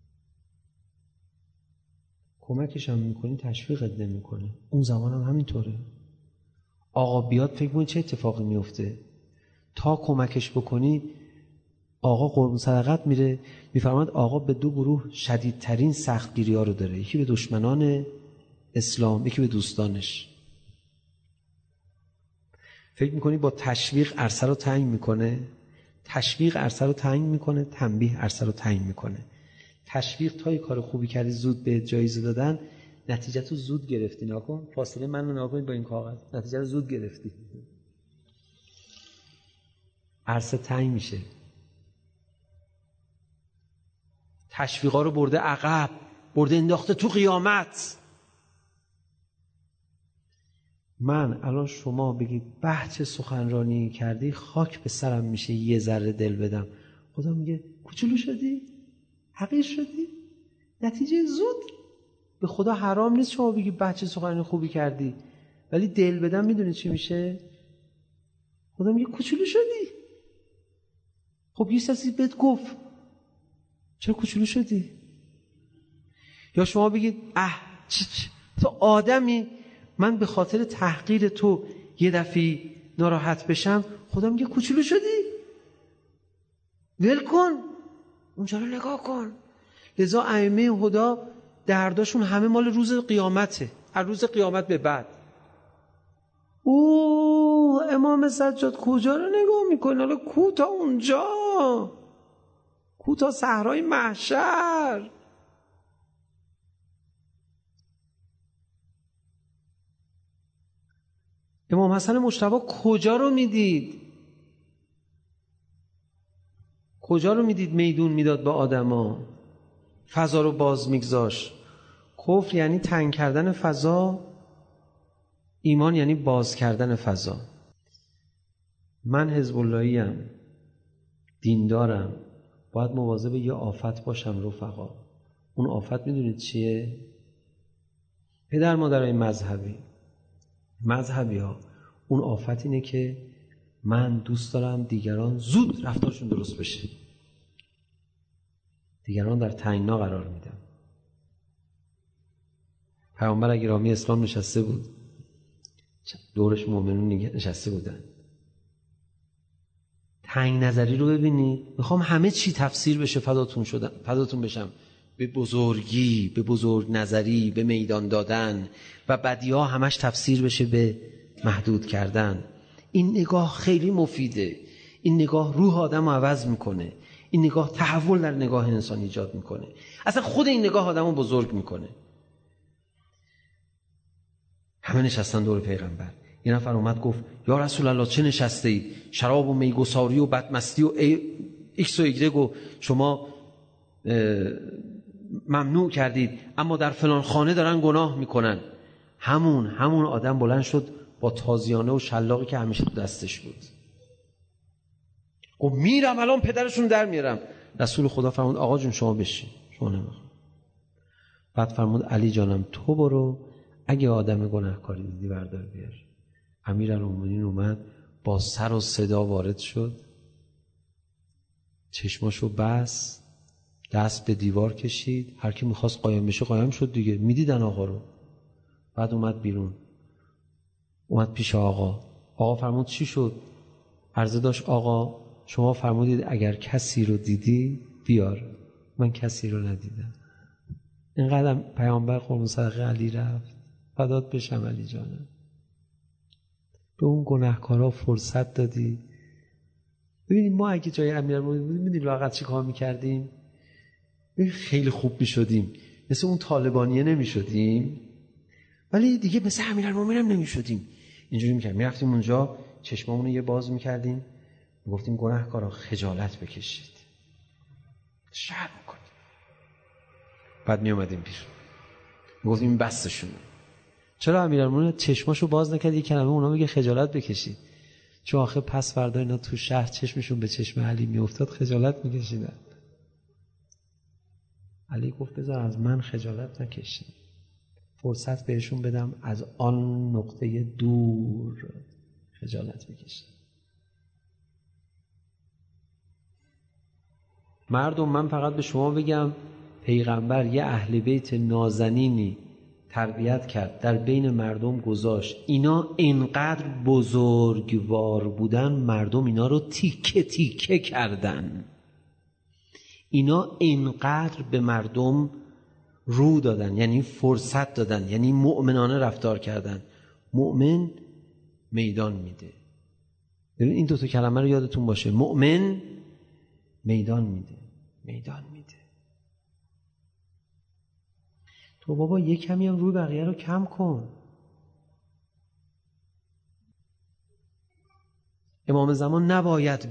کمکش هم میکنی، تشویقت نمیکنه. اون زمان هم همینطوره. آقا بیاد فکر کنی چه اتفاقی میفته؟ تا کمکش بکنی آقا قربون صدقت میره. میفرماد آقا به دو گروه شدیدترین سختگیری ها رو داره، یکی به دشمنان اسلام، یکی به دوستانش. فکر میکنی با تشویق عرصه رو تنگ میکنه؟ تشویق عرصه رو تنگ میکنه، تنبیه عرصه رو تنگ میکنه. تشویق تا یه کار خوبی کردی زود به جایزه دادن، نتیجه تو زود گرفتی. نکن فاصله منو نکن با این کاغذ، نتیجه رو زود گرفتی. عرصه تنگ میشه. تشویقا رو برده عقب، برده انداخته تو قیامت. من الان شما بگید بحث سخنرانی کردی، خاک به سرم میشه یه ذره دل بدم. خدا میگه کوچولو شدی؟ حقیر شدی؟ نتیجه زود. به خدا حرام نیست شما بگی بحث سخنرانی خوبی کردی، ولی دل بدم میدونی چی میشه؟ خدا میگه کوچولو شدی. خب یه کسی بهت گفت چرا کوچولو شدی؟ یا شما بگید تو آدمی، من به خاطر تحقیر تو یه دفعه ناراحت بشم، خدا میگه کوچولو شدی. ول کن، اونجا رو نگاه کن. لذا ائمه هدی درداشون همه مال روز قیامته، از روز قیامت به بعد. امام سجاد کجا رو نگاه میکنه؟ حالا کو تا اونجا، کو تا صحرای محشر. امام حسن مجتبی کجا رو میدید؟ کجا رو میدید میدون میداد به آدما، فضا رو باز میگذاشت؟ کفر یعنی تنگ کردن فضا، ایمان یعنی باز کردن فضا. من حزب اللهی ام، دیندارم، باید مواظب یه آفت باشم رفقا. اون آفت میدونید چیه؟ پدر مادرای مذهبی ها، اون آفت اینه که من دوست دارم دیگران زود رفتارشون درست بشه، دیگران در تنگنا قرار میدم. پیامبر گرامی اسلام نشسته بود، دورش مؤمنون نشسته بودن. تنگ نظری رو ببینید. میخوام همه چی تفسیر بشه فداتون بشم، به بزرگی، به بزرگ نظری، به میدان دادن، و بدیها همش تفسیر بشه به محدود کردن. این نگاه خیلی مفیده. این نگاه روح آدم رو عوض میکنه. این نگاه تحول در نگاه انسان ایجاد میکنه. اصلا خود این نگاه آدم رو بزرگ میکنه. همه نشستن دور پیغمبر. یه نفر اومد گفت یا رسول الله چه نشسته اید؟ شراب و میگساری و بدمستی و ایکس و ایگرگ شما ممنوع کردید، اما در فلان خانه دارن گناه میکنن. همون آدم بلند شد با تازیانه و شلاقی که همیشه تو دستش بود، گفت میرم الان پدرشون در میارم. رسول خدا فرمود آقا جون شما بشین، شما نمیخوام. بعد فرمود علی جانم تو برو، اگه آدم گناهکاری دیدی بردار بیار. امیرالمومنین اومد با سر و صدا وارد شد. چشماشو بست، دست به دیوار کشید، هر کی میخواست قایم بشه قایم شد دیگه. میدیدن آقا رو. بعد اومد بیرون، اومد پیش آقا فرمود چی شد؟ عرضه داشت آقا شما فرمودید اگر کسی رو دیدی بیار، من کسی رو ندیدم. اینقدر پیامبر قربون صدقه علی رفت. فدات بشم علی جانم. به اون گناهکارا فرصت دادی. ببینید ما اگه جای امیرالمومنین بودیم میدونید لااقل چی کار میکردیم؟ خیلی خوب میشدیم، مثل اون طالبانیه نمیشدیم، ولی دیگه مثل امیرالمومنین هم نمیشدیم. اینجوری میکردیم، میرفتیم اونجا چشمامون رو یه باز میکردیم، میگفتیم گناهکارا خجالت بکشید، شرم کنید. بعد میومدیم بیرون میگفتیم بسشونه. چرا امیرالمومنین چشماشو باز نکرد یه کلمه اونا میگه خجالت بکشید؟ چون آخه پس فردا اینا تو شهر چشمشون به چشم علی میافتاد خجالت میکشیدن. علی گفت بذار از من خجالت نکشید، فرصت بهشون بدم از آن نقطه دور خجالت بکشید. مردم من فقط به شما بگم پیغمبر یه اهل بیت نازنینی تربیت کرد، در بین مردم گذاشت، اینا اینقدر بزرگوار بودن مردم اینا رو تیکه تیکه کردن. اینا اینقدر به مردم رو دادن، یعنی فرصت دادن، یعنی مؤمنانه رفتار کردن. مؤمن میدان میده. ببین این دوتا کلمه رو یادتون باشه، مؤمن میدان میده. تو بابا یک کمی هم روی بقیه رو کم کن. امام زمان نباید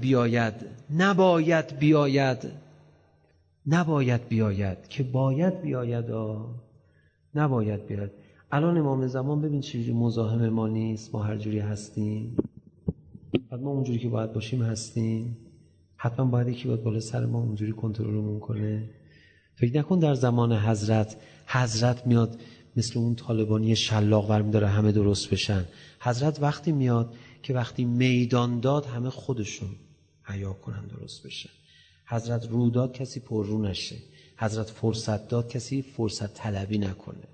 بیاید که باید بیاید نباید بیاید. الان امام زمان ببین چجوری مزاحم ما نیست، ما هر جوری هستیم، بعد ما اونجوری که باید باشیم هستیم. حتما باید یکی باید بالا سر ما اونجوری کنترلمون کنه. فکر نکن در زمان حضرت میاد مثل اون طالبانی شلاق برمی داره همه درست بشن. حضرت وقتی میاد که وقتی میدان داد همه خودشون حیا کنن درست بشن. حضرت رو داد کسی پر رو نشه. حضرت فرصت داد کسی فرصت طلبی نکنه.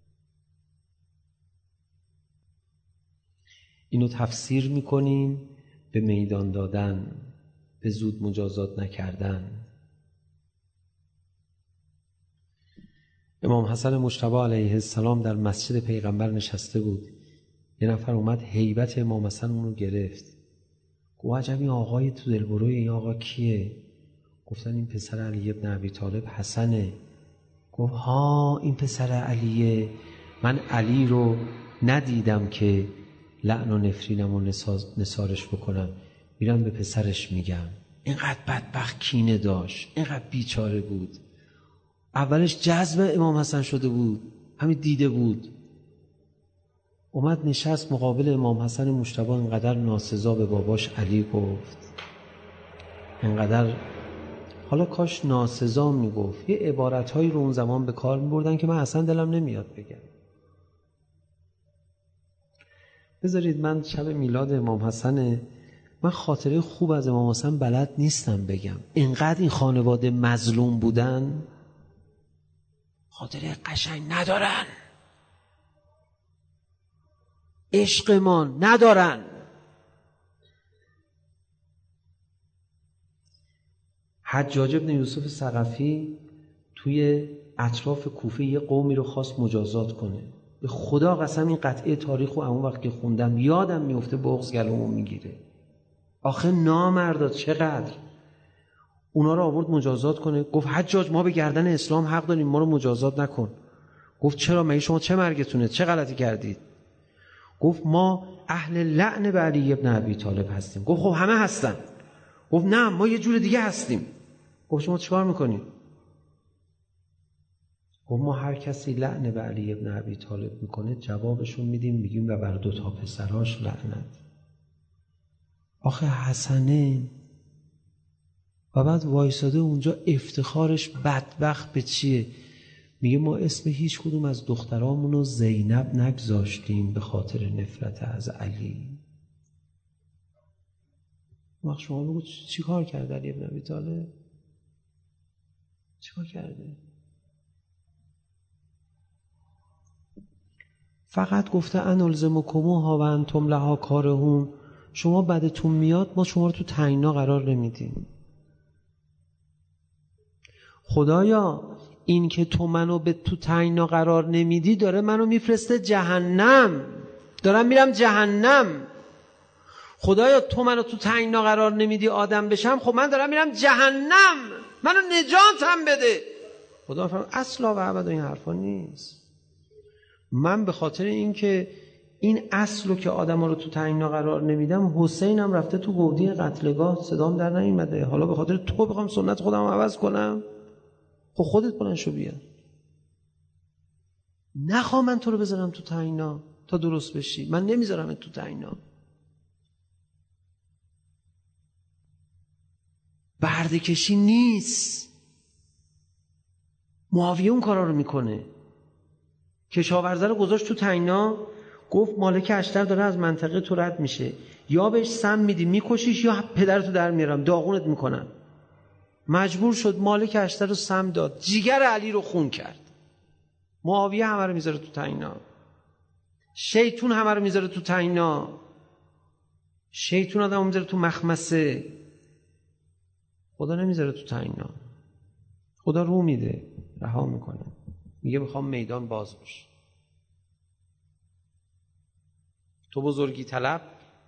اینو تفسیر میکنیم به میدان دادن، به زود مجازات نکردن. امام حسن مجتبی علیه السلام در مسجد پیغمبر نشسته بود. یه نفر اومد هیبت امام حسن اونو گرفت. گفت عجب این آقای تو دلبروی این آقا کیه؟ گفتن این پسر علی ابن ابی طالب حسنه. گفت ها این پسر علیه، من علی رو ندیدم که لعن و نفرینم و نثارش بکنم، میرم به پسرش میگم. اینقدر بدبخت کینه داشت، اینقدر بیچاره بود. اولش جذب امام حسن شده بود، همین دیده بود. اومد نشست مقابل امام حسن مجتبی، اینقدر ناسزا به باباش علی گفت، اینقدر، حالا کاش ناسزا میگفت. یه عبارتهایی رو اون زمان به کار میبردن که من اصلا دلم نمیاد بگم. بذارید من شب میلاد امام حسن، من خاطره خوب از امام حسن بلد نیستم بگم. اینقدر این خانواده مظلوم بودن، خاطره قشنگ ندارن، عشقمان ندارن. حجاج بن یوسف ثقفی توی اطراف کوفه یه قومی رو خواست مجازات کنه. به خدا قسم این قطعه تاریخ رو اون وقت که خوندم یادم میفته بغض گلومو میگیره. آخه نامردا چقدر اونا رو آورد مجازات کنه. گفت حجاج ما به گردن اسلام حق داریم، ما رو مجازات نکن. گفت چرا؟ مگه شما چه مرگتونه؟ چه غلطی کردید؟ گفت ما اهل لعن به علی ابن ابی طالب هستیم. گفت خب همه هستن. گفت نه ما یه جور دیگه هستیم. گفت شما چیکار میکنید؟ گفت ما هر کسی لعن به علی ابن ابی طالب میکنه جوابشون میدیم، میگیم و بر 2 تا پسراش لعنت. آخه حسنه. و بعد وایساده اونجا افتخارش بدبخت به چیه؟ میگه ما اسم هیچ کدوم از دخترامونو زینب نگذاشتیم به خاطر نفرت از علی. وقت شما بگو چی کار کرد علی ابن ابی طالب؟ چیکار کرده؟ فقط گفته انلزمکموها و انتم لها کارهون. شما بدتون میاد، ما شما رو تو تنگنا قرار نمیدیم. خدایا این که تو منو به تو تنگنا قرار نمیدی داره منو میفرسته جهنم، دارم میرم جهنم. خدایا تو منو تو تنگنا قرار نمیدی آدم بشم، خب من دارم میرم جهنم، منو نجاتم بده. خدا فرمود اصلا و ابدا این حرفا نیست. من به خاطر این که این اصلو که آدما رو تو تنگنا قرار نمیدم، حسینم رفته تو گودی قتلگاه، صدام در نیومده. حالا به خاطر تو بخوام سنت خودم رو عوض کنم؟ خب خودت بلند شو بیا. نخوام من تو رو بذارم تو تنگنا تا درست بشی. من نمیذارم تو تنگنا. برده کشی نیست. معاویه اون کارا رو میکنه. کشاورزه رو گذاشت تو تنگنا، گفت مالک اشتر داره از منطقه تو رد میشه، یا بهش سم میدی میکشیش یا پدرتو در میارم داغونت میکنم. مجبور شد مالک اشتر رو سم داد، جیگر علی رو خون کرد. معاویه همه رو میذاره تو تنگنا. شیطون همه رو میذاره تو تنگنا. شیطون آدمو میذاره تو مخمسه. خدا نمیذاره تو تنگنا. خدا رو میده، رها میکنه، میگه میخوام میدان باز بشه. تو بزرگی طلب.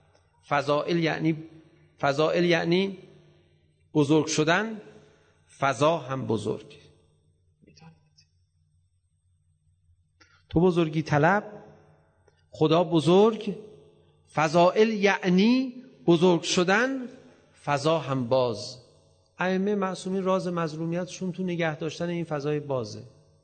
فضائل یعنی بزرگ شدن، فضا هم بزرگ. تو بزرگی طلب، خدا بزرگ. فضائل یعنی بزرگ شدن، فضا هم باز. ائمه معصومین راز مظلومیتشون تو نگه داشتن این فضای بازه.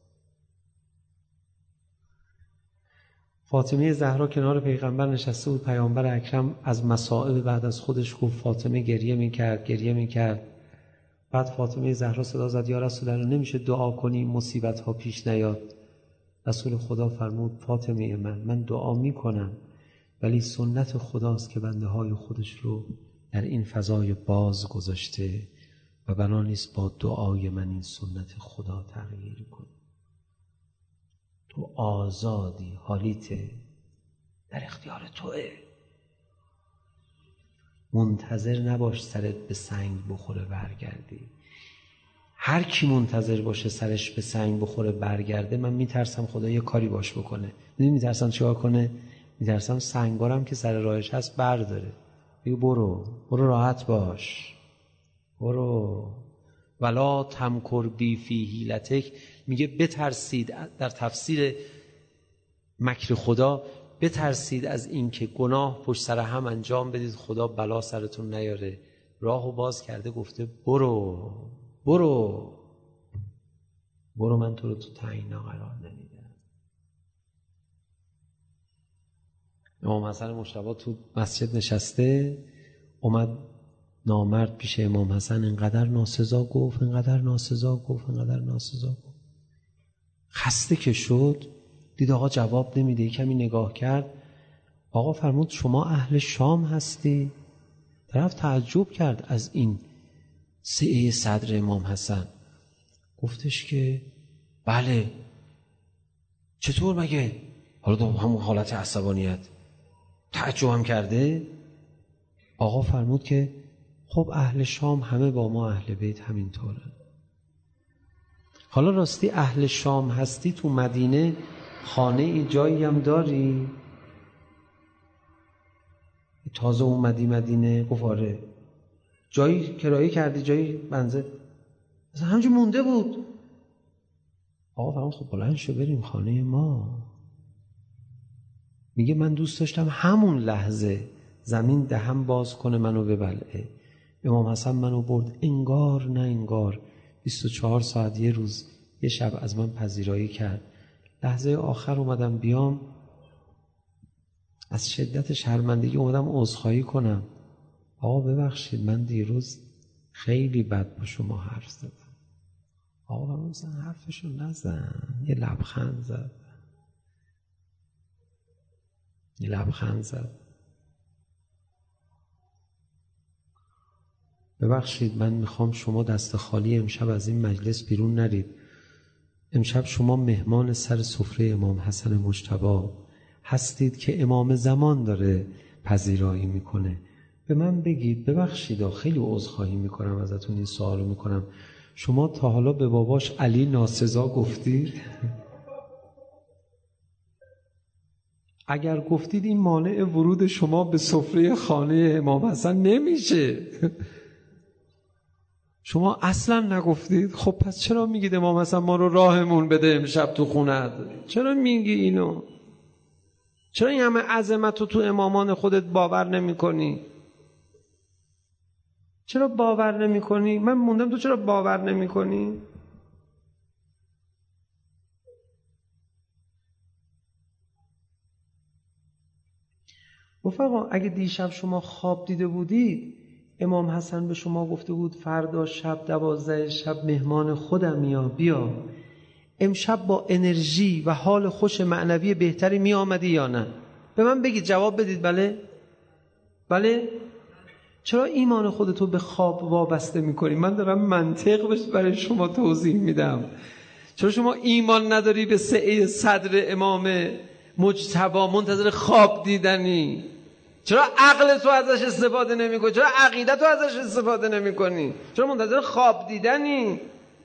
فاطمه زهرا کنار پیغمبر نشسته بود. پیامبر اکرم از مصائب بعد از خودش گفت. فاطمه گریه میکرد. بعد فاطمه زهرا صدا زد یا رسول الله نمیشه دعا کنی مصیبت ها پیش نیاد؟ رسول خدا فرمود فاطمه من دعا میکنم، ولی سنت خداست که بنده های خودش رو در این فضای باز گذاشته و بنا نیست با دعای من این سنت خدا تغییر کنه. تو آزادی، حالیته، در اختیار توئه. منتظر نباش سرت به سنگ بخوره برگردی. هر کی منتظر باشه سرش به سنگ بخوره برگرده، من میترسم خدا یه کاری باش بکنه. میترسم چیکار کنه؟ میترسم سنگارم که سر راهش هست برداره، بگه برو راحت باش، برو. ولا تمکر بی فی حیلتک. میگه بترسید، در تفسیر مکر خدا، بترسید از این که گناه پشت سر هم انجام بدید خدا بلا سرتون نیاره. راهو باز کرده گفته برو من تو رو تو تنگنا قرار نمیدم. امام حسن مجتبی تو مسجد نشسته، اومد نامرد پیش امام حسن، انقدر ناسزا گفت. خسته که شد، دید آقا جواب نمیده، کمی نگاه کرد. آقا فرمود شما اهل شام هستی؟ طرف تعجب کرد از این سعه صدر امام حسن. گفتش که بله. چطور مگه؟ حالا تو همون حالت عصبانیت تعجب هم کرده. آقا فرمود که خب اهل شام همه با ما اهل بیت همینطوره. حالا راستی اهل شام هستی، تو مدینه خانه ای جایی هم داری؟ تازه اومدی مدینه؟ گفت آره. جایی کرایه کردی؟ جایی منزل؟ مثلا همونجا مونده بود. آقا فرمود خب بلند شو بریم خانه ما. میگه من دوست داشتم همون لحظه زمین دهم باز کنه منو ببلعه. امام حسن منو برد انگار نه انگار 24 ساعت یه روز یه شب از من پذیرایی کرد. لحظه آخر اومدم بیام، از شدت شرمندگی اومدم عذرخواهی کنم. آقا ببخشید من دیروز خیلی بد با شما حرف زدم. آقا مثلا حرفشو نزن، یه لبخند زد. ببخشید من میخوام شما دست خالی امشب از این مجلس بیرون نرید. امشب شما مهمان سر سفره امام حسن مجتبی هستید که امام زمان داره پذیرایی میکنه. به من بگید، ببخشید خیلی عذرخواهی میکنم ازتون این سوالو میکنم، شما تا حالا به باباش علی ناسزا گفتید؟ اگر گفتید این مانع ورود شما به سفره خانه امام حسن نمیشه. شما اصلا نگفتید، خب پس چرا میگید امام حسن ما رو راهمون بده امشب تو خونت؟ چرا میگی اینو؟ چرا این همه عظمت رو تو امامان خودت باور نمی کنی؟ چرا باور نمی کنی؟ من موندم تو چرا باور نمی کنی؟ رفقا اگه دیشب شما خواب دیده بودید امام حسن به شما گفته بود فردا شب 12 شب مهمان خودم بیا، امشب با انرژی و حال خوش معنوی بهتری می آمدی یا نه؟ به من بگید، جواب بدید. بله؟ بله؟ چرا ایمان خودتو به خواب وابسته میکنی؟ من دارم منطق برای شما توضیح میدم. چرا شما ایمان نداری به سعه صدر امام مجتبی، منتظر خواب دیدنی؟ چرا عقل تو ازش استفاده نمی کنی؟ چرا عقیده تو ازش استفاده نمی کنی؟ چرا منتظر خواب دیدنی؟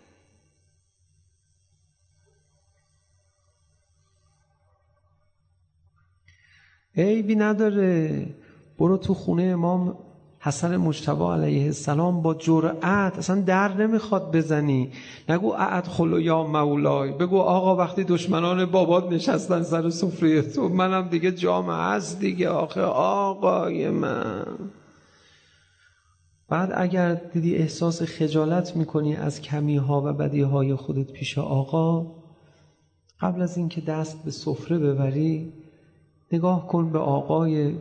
عیبی نداره، برو تو خونه امام حسن مجتبی علیه السلام با جرأت، اصلا در نمیخواد بزنی، نگو ادخل یا مولای، بگو آقا وقتی دشمنان بابات نشستن سر سفره تو منم دیگه جام هست دیگه، آخه آقای من. بعد اگر دیدی احساس خجالت میکنی از کمیها و بدیهای خودت پیش آقا، قبل از اینکه دست به سفره ببری نگاه کن به آقای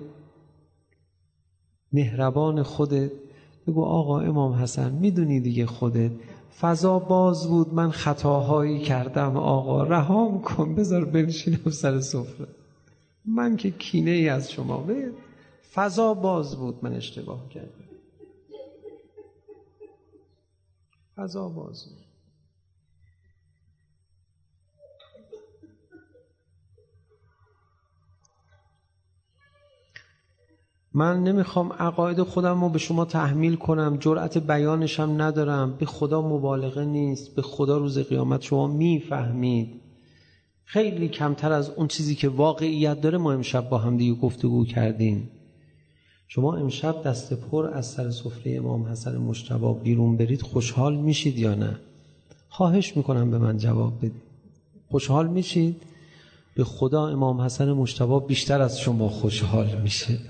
مهربان خودت، بگو آقا امام حسن میدونی دیگه خودت فضا باز بود، من خطاهایی کردم، آقا رهام کن، بذار بنشینم سر سفره، من که کینه ای از شما، فضا باز بود، من اشتباه کردم، فضا باز بود. من نمیخوام عقاید خودم رو به شما تحمیل کنم، جرأت بیانشم ندارم، به خدا مبالغه نیست، به خدا روز قیامت شما میفهمید خیلی کمتر از اون چیزی که واقعیت داره ما امشب با هم دیگه گفتگو کردیم. شما امشب دست پر از سر سفره امام حسن مجتبی بیرون برید، خوشحال میشید یا نه؟ خواهش میکنم به من جواب بدید. خوشحال میشید؟ به خدا امام حسن مجتبی بیشتر از شما خوشحال میشه،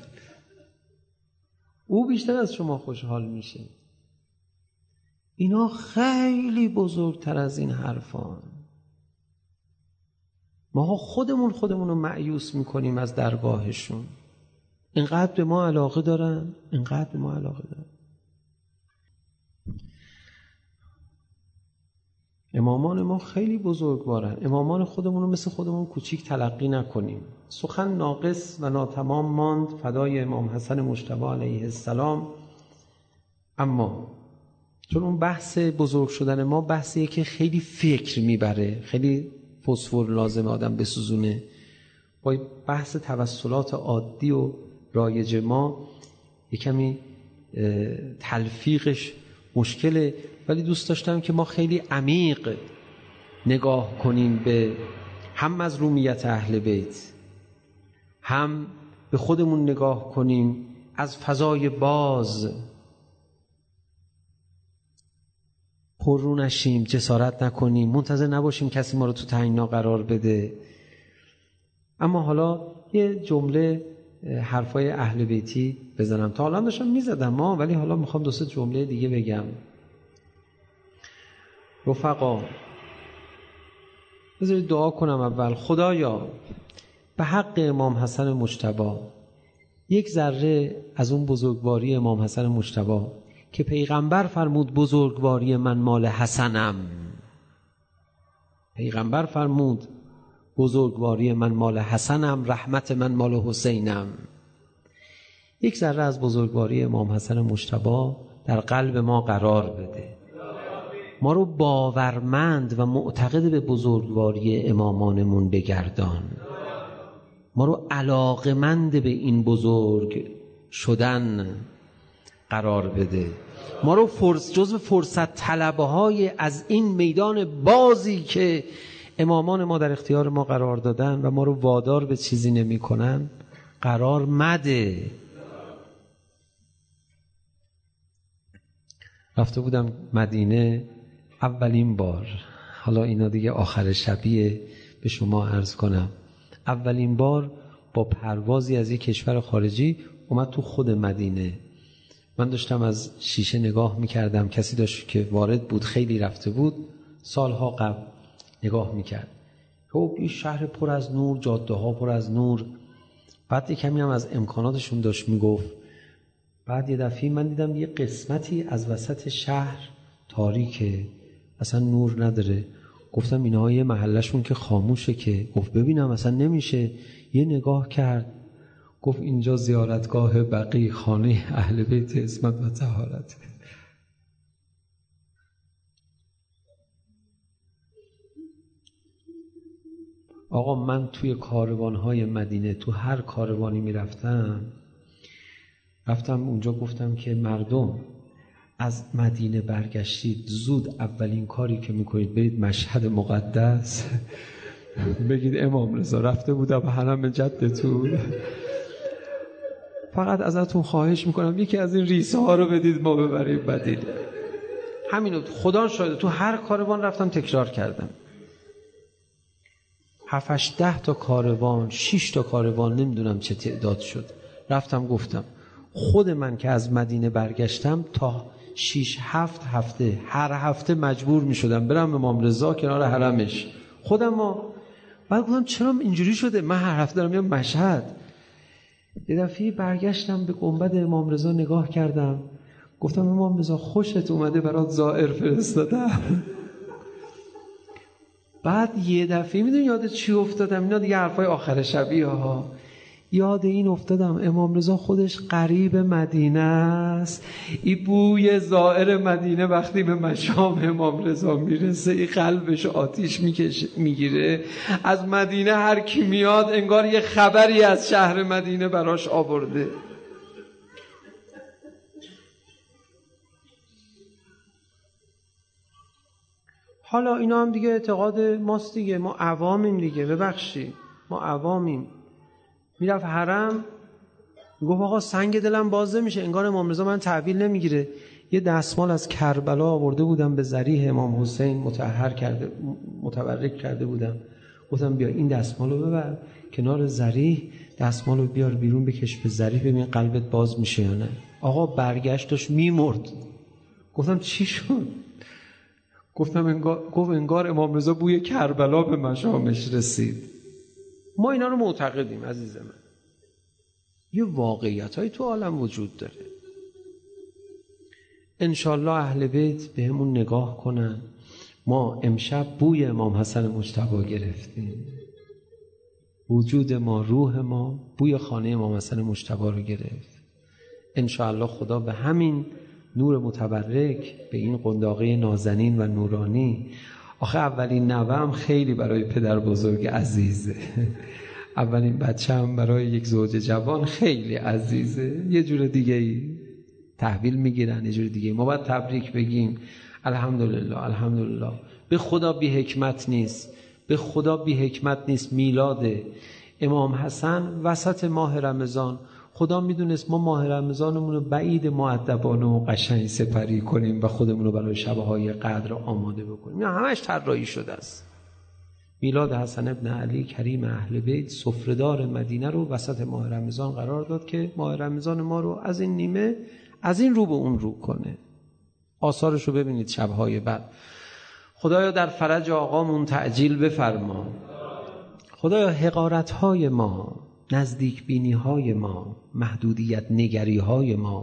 او بیشتر از شما خوشحال میشه. اینا خیلی بزرگتر از این حرفان. ما خودمون رو مایوس میکنیم از درگاهشون. اینقدر به ما علاقه دارن، اینقدر به ما علاقه دارن. امامان ما خیلی بزرگوارن. امامان خودمون رو مثل خودمون کوچیک تلقی نکنیم. سخن ناقص و ناتمام ماند فدای امام حسن مجتبی علیه السلام. اما چون اون بحث بزرگ شدن ما بحثیه که خیلی فکر میبره، خیلی فسفر لازم آدم بسوزونه، با بحث توسلات عادی و رایج ما یک کمی تلفیقش مشکله، ولی دوست داشتم که ما خیلی عمیق نگاه کنیم به هم مظلومیت اهل بیت، هم به خودمون نگاه کنیم از فضای باز، پر رو نشیم، جسارت نکنیم، منتظر نباشیم کسی ما رو تو تنگنا قرار بده. اما حالا یه جمله حرفای اهل بیتی بزنم. تا حالا داشتم میزدم ولی حالا میخوام دو سه جمله دیگه بگم. رفقا بذارید دعا کنم اول. خدایا به حق امام حسن مجتبی یک ذره از اون بزرگواری امام حسن مجتبی که پیغمبر فرمود بزرگواری من مال حسنم، پیغمبر فرمود بزرگواری من مال حسنم، رحمت من مال حسینم، یک ذره از بزرگواری امام حسن مجتبی در قلب ما قرار بده. ما رو باورمند و معتقد به بزرگواری امامانمون بگردان. ما رو علاقمند به این بزرگ شدن قرار بده. ما رو جزو فرصت طلبهای از این میدان بازی که امامان ما در اختیار ما قرار دادن و ما رو وادار به چیزی نمی کنن قرار مده. رفته بودم مدینه اولین بار، حالا اینا دیگه آخر شبیه به شما عرض کنم، اولین بار با پروازی از یک کشور خارجی اومد تو خود مدینه. من داشتم از شیشه نگاه میکردم، کسی داشت که وارد بود، خیلی رفته بود سالها قبل، نگاه میکرد. خب این شهر پر از نور، جاده ها پر از نور. بعد کمی هم از امکاناتشون داشت میگفت. بعد یه دفعه من دیدم یه قسمتی از وسط شهر تاریکه، اصلا نور نداره. گفتم اینها یه محلشون که خاموشه که. گفت ببینم اصلا نمیشه. یه نگاه کرد، گفت اینجا زیارتگاه بقی، خانه اهل بیت عصمت و طهارت. آقا من توی کاروانهای مدینه، تو هر کاروانی میرفتم اونجا گفتم که مردم از مدینه برگشتید، زود اولین کاری که میکنید برید مشهد مقدس بگید امام رضا رفته بودم حرم جدتون، فقط ازتون خواهش میکنم یکی از این ریسه ها رو بدید ما ببریم مدینه. همینو خدا شاهده تو هر کاروان رفتم تکرار کردم. 7-10 تا کاروان، 6 تا کاروان، نمیدونم چه تعداد شد. رفتم گفتم خود من که از مدینه برگشتم تا 6-7 هفته هر هفته مجبور میشدم برم امام رضا کنار حرمش خودم. بعد گفتم چرا اینجوری شده؟ من هر هفته دارم میام مشهد. یه دفعه برگشتم به گنبد امام رضا نگاه کردم، گفتم امام رضا خوشت اومده برات زائر فرستادم. بعد یه دفعه میدونی یاد چی افتادم؟ اینا دیگه حرفای آخر شبیه ها. یاد این افتادم امام رضا خودش قریب مدینه است. این بوی زائر مدینه وقتی به مشام امام رضا میرسه این قلبش آتیش میگیره. از مدینه هر کی میاد انگار یه خبری از شهر مدینه براش آورده. حالا اینا هم دیگه اعتقاد ماست دیگه، ما عوامیم دیگه، ببخشید ما عوامیم. میرفت حرم میگفت آقا سنگ دلم باز نمیشه، انگار امام رضا من تحویل نمیگیره. یه دستمال از کربلا آورده بودم به ذریح امام حسین متبرک کرده بودم. گفتم بیا این دستمال رو ببر کنار ذریح، دستمال رو بیار بیرون بکش به ذریح ببین قلبت باز میشه یا نه. آقا برگشت داشت میمرد. گفتم چی شد؟ گفتم انگار امام رضا بوی کربلا به مشامش رسید. ما اینا رو معتقدیم عزیز من. یه واقعیتایی تو عالم وجود داره. انشالله اهل بیت به همون نگاه کنن. ما امشب بوی امام حسن مجتبی گرفتیم. وجود ما، روح ما بوی خانه امام حسن مجتبی رو گرفت. انشالله خدا به همین نور متبرک، به این قنداقه نازنین و نورانی. آخه اولین نوام خیلی برای پدر بزرگ عزیزه. اولین بچه هم برای یک زوج جوان خیلی عزیزه. یه جور دیگه ای تحویل میگیرن، یه جور دیگه. ما باید تبریک بگیم الحمدلله الحمدلله. به خدا بی حکمت نیست، به خدا بی حکمت نیست. میلاد امام حسن وسط ماه رمضان، خدا میدونست ما ماه رمضانمون رو بعید مؤدبانه و قشنگ سپری کنیم و خودمون رو برای شب‌های قدر آماده بکنیم. نه همش طراحی شده است. میلاد حسن ابن علی کریم اهل بیت سفره‌دار مدینه رو وسط ماه رمضان قرار داد که ماه رمضان ما رو از این نیمه از این رو به اون رو کنه. آثارش رو ببینید شب‌های بعد. خدایا در فرج آقامون تعجیل بفرما. خدایا حقارت‌های ما، نزدیک بینی‌های ما، محدودیت نگری‌های ما،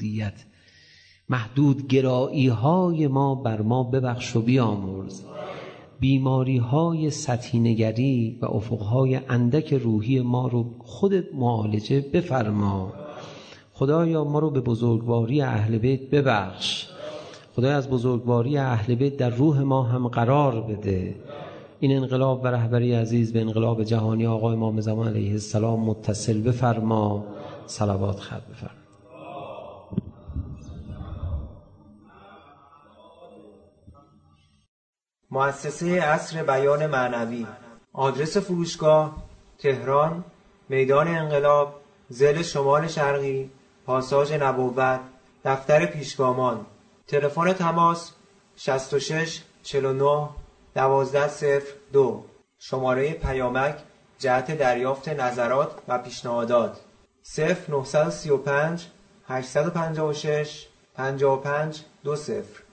محدود گرایی‌های ما بر ما ببخش و بیامرز. بیماری‌های سطحی نگری و افق‌های اندک روحی ما رو خودت معالجه بفرما. خدایا ما رو به بزرگواری اهل بیت ببخش. خدایا از بزرگواری اهل بیت در روح ما هم قرار بده. این انقلاب و رهبری عزیز به انقلاب جهانی آقا امام زمان علیه السلام متصل بفرما. صلوات ختم بفرما. مؤسسه عصر بیان معنوی. آدرس فروشگاه: تهران، میدان انقلاب، ضلع شمال شرقی، پاساژ نبوت، دفتر پیشگامان. تلفن تماس 66 49 1202. شماره پیامک جهت دریافت نظرات و پیشنهادات 0935 856 55 20.